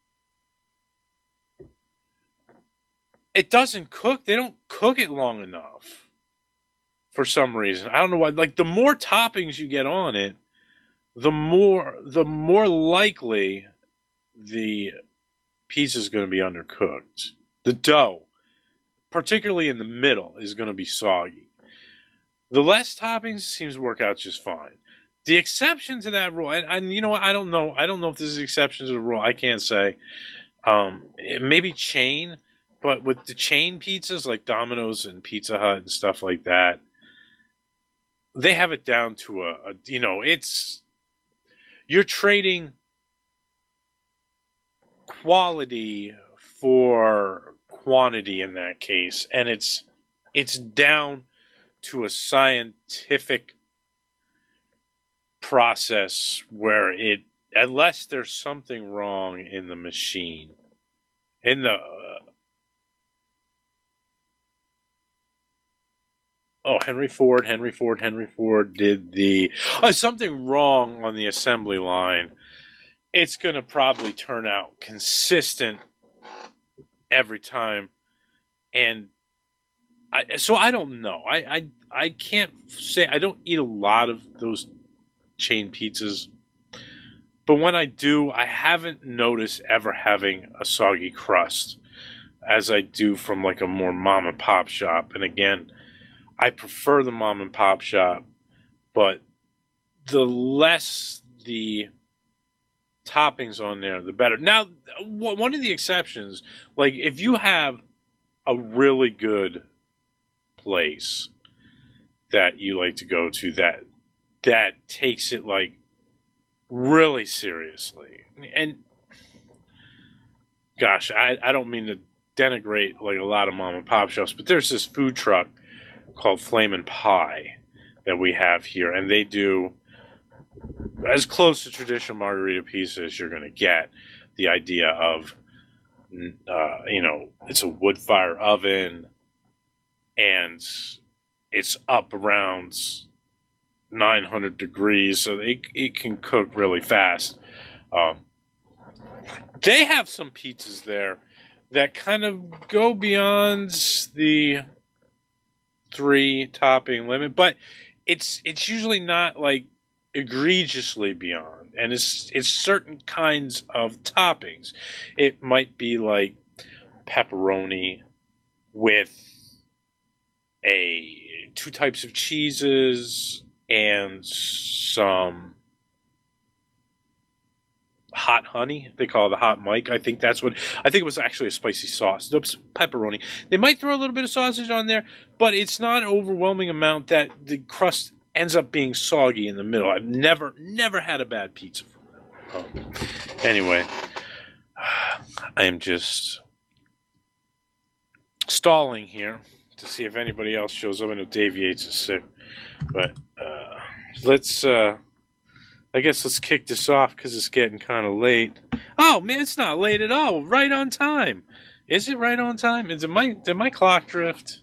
it doesn't cook. They don't cook it long enough for some reason. I don't know why. Like, the more toppings you get on it, the more likely the pizza is going to be undercooked. The dough, particularly in the middle, is going to be soggy. The less toppings seems to work out just fine. The exception to that rule, and you know what? I don't know if this is exception to the rule. I can't say. It may be chain, but with the chain pizzas like Domino's and Pizza Hut and stuff like that, they have it down to it's, you're trading quality for quantity in that case, and it's down to a scientific process where unless there's something wrong in the machine, in the Henry Ford did the something wrong on the assembly line. It's going to probably turn out consistent every time. And so I don't know. I can't say. I don't eat a lot of those chain pizzas. But when I do, I haven't noticed ever having a soggy crust as I do from like a more mom and pop shop. And again, I prefer the mom and pop shop, but the less the toppings on there, the better. Now, one of the exceptions, like if you have a really good place that you like to go to that takes it like really seriously, and gosh, I don't mean to denigrate like a lot of mom and pop shops, but there's this food truck called Flamin' Pie that we have here, and they do as close to traditional margarita pizza as you're going to get. The idea of it's a wood fire oven and it's up around 900 degrees, so it can cook really fast. They have some pizzas there that kind of go beyond the 3 topping limit, but it's usually not like egregiously beyond, and it's certain kinds of toppings. It might be like pepperoni with 2 types of cheeses and some hot honey. They call it the hot Mike. I think it was actually a spicy sauce. Oops, pepperoni. They might throw a little bit of sausage on there, but it's not an overwhelming amount that the crust ends up being soggy in the middle. I've never had a bad pizza from them. Anyway, I am just stalling here to see if anybody else shows up. I know Dave Yates is sick, but I guess let's kick this off because it's getting kind of late. Oh man, it's not late at all. Right on time. Is it right on time? Did my clock drift?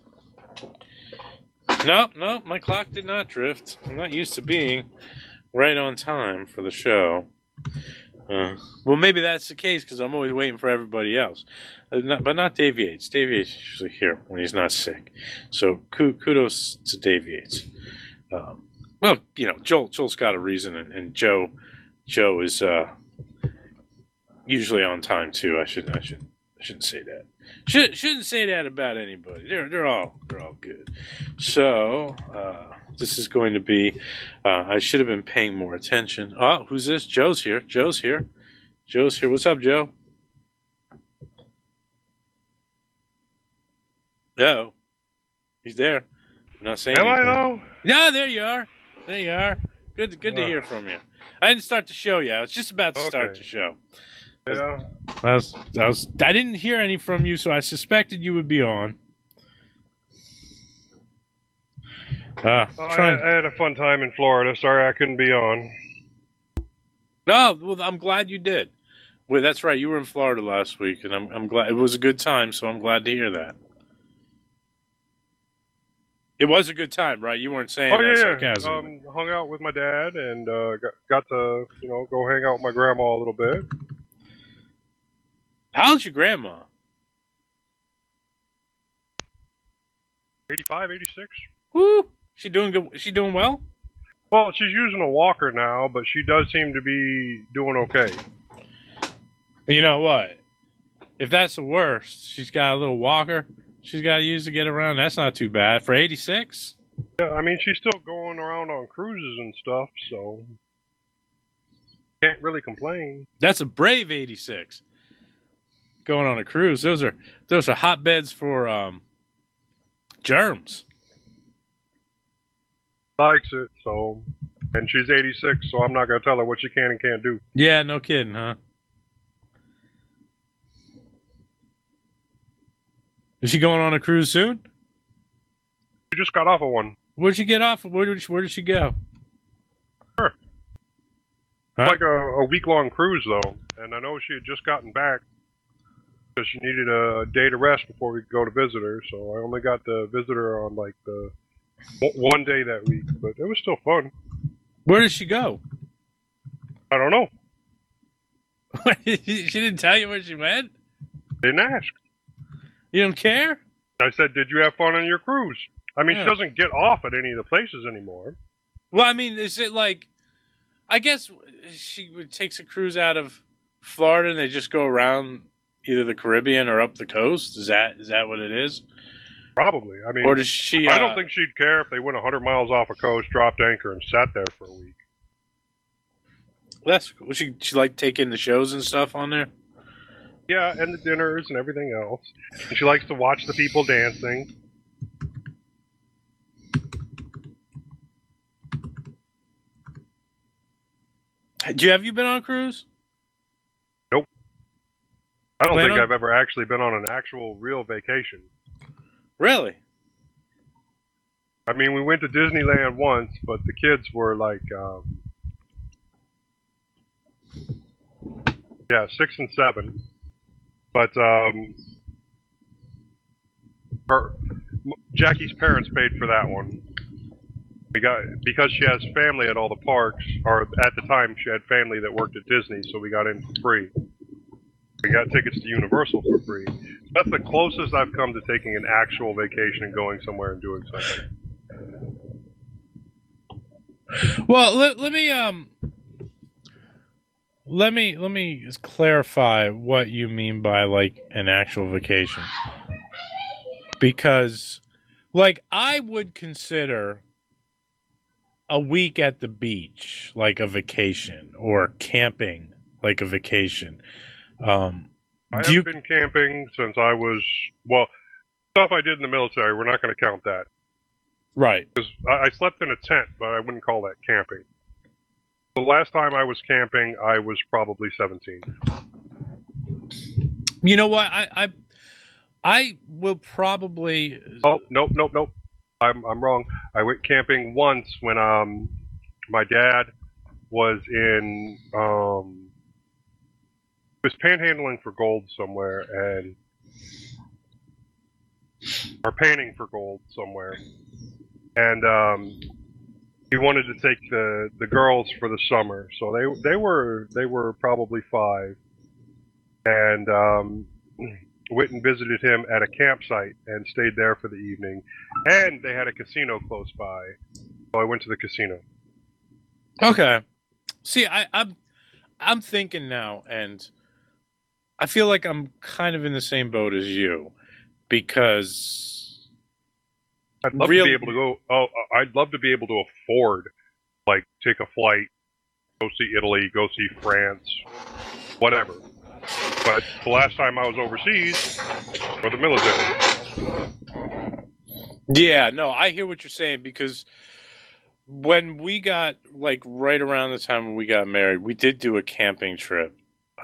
No, my clock did not drift. I'm not used to being right on time for the show. Well, maybe that's the case because I'm always waiting for everybody else. But not Dave Yates. Dave Yates is usually here when he's not sick. So kudos to Dave Yates. Well, Joel's got a reason, and Joe is usually on time too. I shouldn't say that. Shouldn't say that about anybody. They're all good. So this is going to be. I should have been paying more attention. Oh, who's this? Joe's here. What's up, Joe? No, he's there. I'm not saying. Am I anything. though? Yeah, there you are. There you are. Good to hear from you. I didn't start the show yet. I was just about to start the show. Yeah. I didn't hear any from you, so I suspected you would be on. I had a fun time in Florida. Sorry I couldn't be on. No, well, I'm glad you did. Well, that's right. You were in Florida last week, and I'm glad it was a good time. So I'm glad to hear that. It was a good time, right? You weren't saying that sarcasm. Hung out with my dad and got to go hang out with my grandma a little bit. How's your grandma? 85, 86. Woo! She doing good? She doing well? Well, she's using a walker now, but she does seem to be doing okay. You know what? If that's the worst, she's got a little walker she's got to use to get around. That's not too bad. For 86? Yeah, I mean, she's still going around on cruises and stuff, so can't really complain. That's a brave 86. Going on a cruise. Those are hotbeds for germs. Likes it, so, and she's 86, so I'm not going to tell her what she can and can't do. Yeah, no kidding, huh? Is she going on a cruise soon? She just got off of one. Where'd she get off? Where did she go? Sure. Huh? Like a week-long cruise, though, and I know she had just gotten back because she needed a day to rest before we could go to visit her, so I only got to visit her on, like, the one day that week, but it was still fun. Where did she go? I don't know. She didn't tell you where she went? Didn't ask. You don't care? I said, did you have fun on your cruise? I mean, She doesn't get off at any of the places anymore. Well, I mean, is it like, I guess she takes a cruise out of Florida and they just go around either the Caribbean or up the coast? Is that what it is? Probably. I mean, or does she? I don't think she'd care if they went 100 miles off a coast, dropped anchor, and sat there for a week. That's cool. She like taking the shows and stuff on there? Yeah, and the dinners and everything else. And she likes to watch the people dancing. Have you been on a cruise? Nope. I don't think I've ever actually been on an actual real vacation. Really? I mean, we went to Disneyland once, but the kids were like, 6 and 7. But Jackie's parents paid for that one. Because she has family at all the parks, or at the time she had family that worked at Disney, so we got in for free. We got tickets to Universal for free. That's the closest I've come to taking an actual vacation and going somewhere and doing something. Well, let me just clarify what you mean by like an actual vacation. Because like I would consider a week at the beach like a vacation, or camping like a vacation. I have been camping since I was, stuff I did in the military, we're not going to count that. Right. Because I slept in a tent, but I wouldn't call that camping. The last time I was camping, I was probably 17. You know what? I will probably... Oh, nope. I'm wrong. I went camping once when my dad was in... was panhandling for gold somewhere, or panning for gold somewhere, and he wanted to take the girls for the summer. So they were probably 5, and went and visited him at a campsite and stayed there for the evening. And they had a casino close by, so I went to the casino. Okay. See, I'm thinking now, and I feel like I'm kind of in the same boat as you, because I'd love to be able to go. Oh, I'd love to be able to afford, like, take a flight, go see Italy, go see France, whatever. But the last time I was overseas, for the military. Yeah, no, I hear what you're saying, because when we got, like, right around the time when we got married, we did do a camping trip.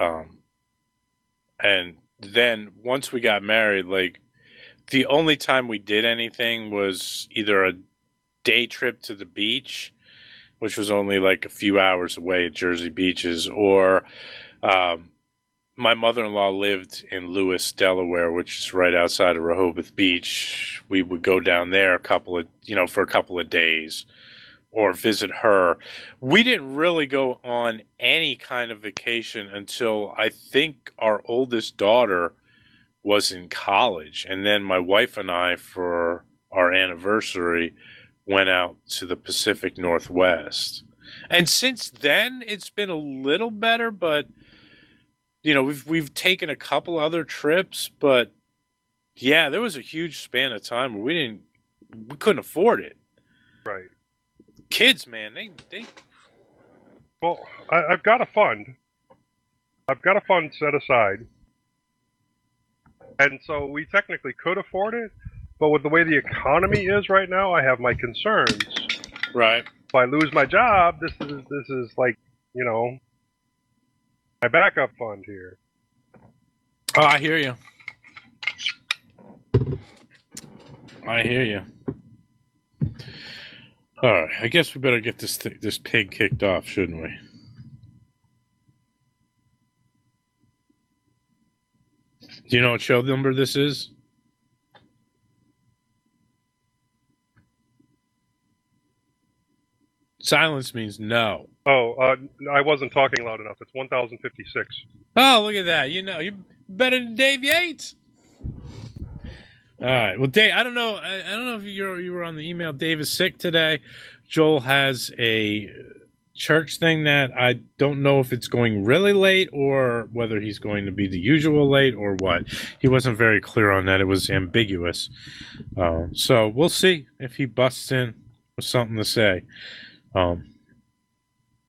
And then once we got married, like, the only time we did anything was either a day trip to the beach, which was only like a few hours away at Jersey Beaches, or my mother-in-law lived in Lewis, Delaware, which is right outside of Rehoboth Beach. We would go down there for a couple of days, or visit her. We didn't really go on any kind of vacation until I think our oldest daughter was in college. And then my wife and I, for our anniversary, went out to the Pacific Northwest. And since then, it's been a little better, but, you know, we've taken a couple other trips, but yeah, there was a huge span of time where we couldn't afford it. Right. Kids, man, they. Well, I've got a fund. I've got a fund set aside, and so we technically could afford it. But with the way the economy is right now, I have my concerns. Right. If I lose my job, this is like, you know, my backup fund here. Oh, I hear you. I hear you. All right, I guess we better get this pig kicked off, shouldn't we? Do you know what show number this is? Silence means no. Oh, I wasn't talking loud enough. It's 1056. Oh, look at that. You know, you're better than Dave Yates. All right. Well, Dave, I don't know if you were on the email. Dave is sick today. Joel has a church thing that I don't know if it's going really late or whether he's going to be the usual late or what. He wasn't very clear on that. It was ambiguous. So we'll see if he busts in with something to say.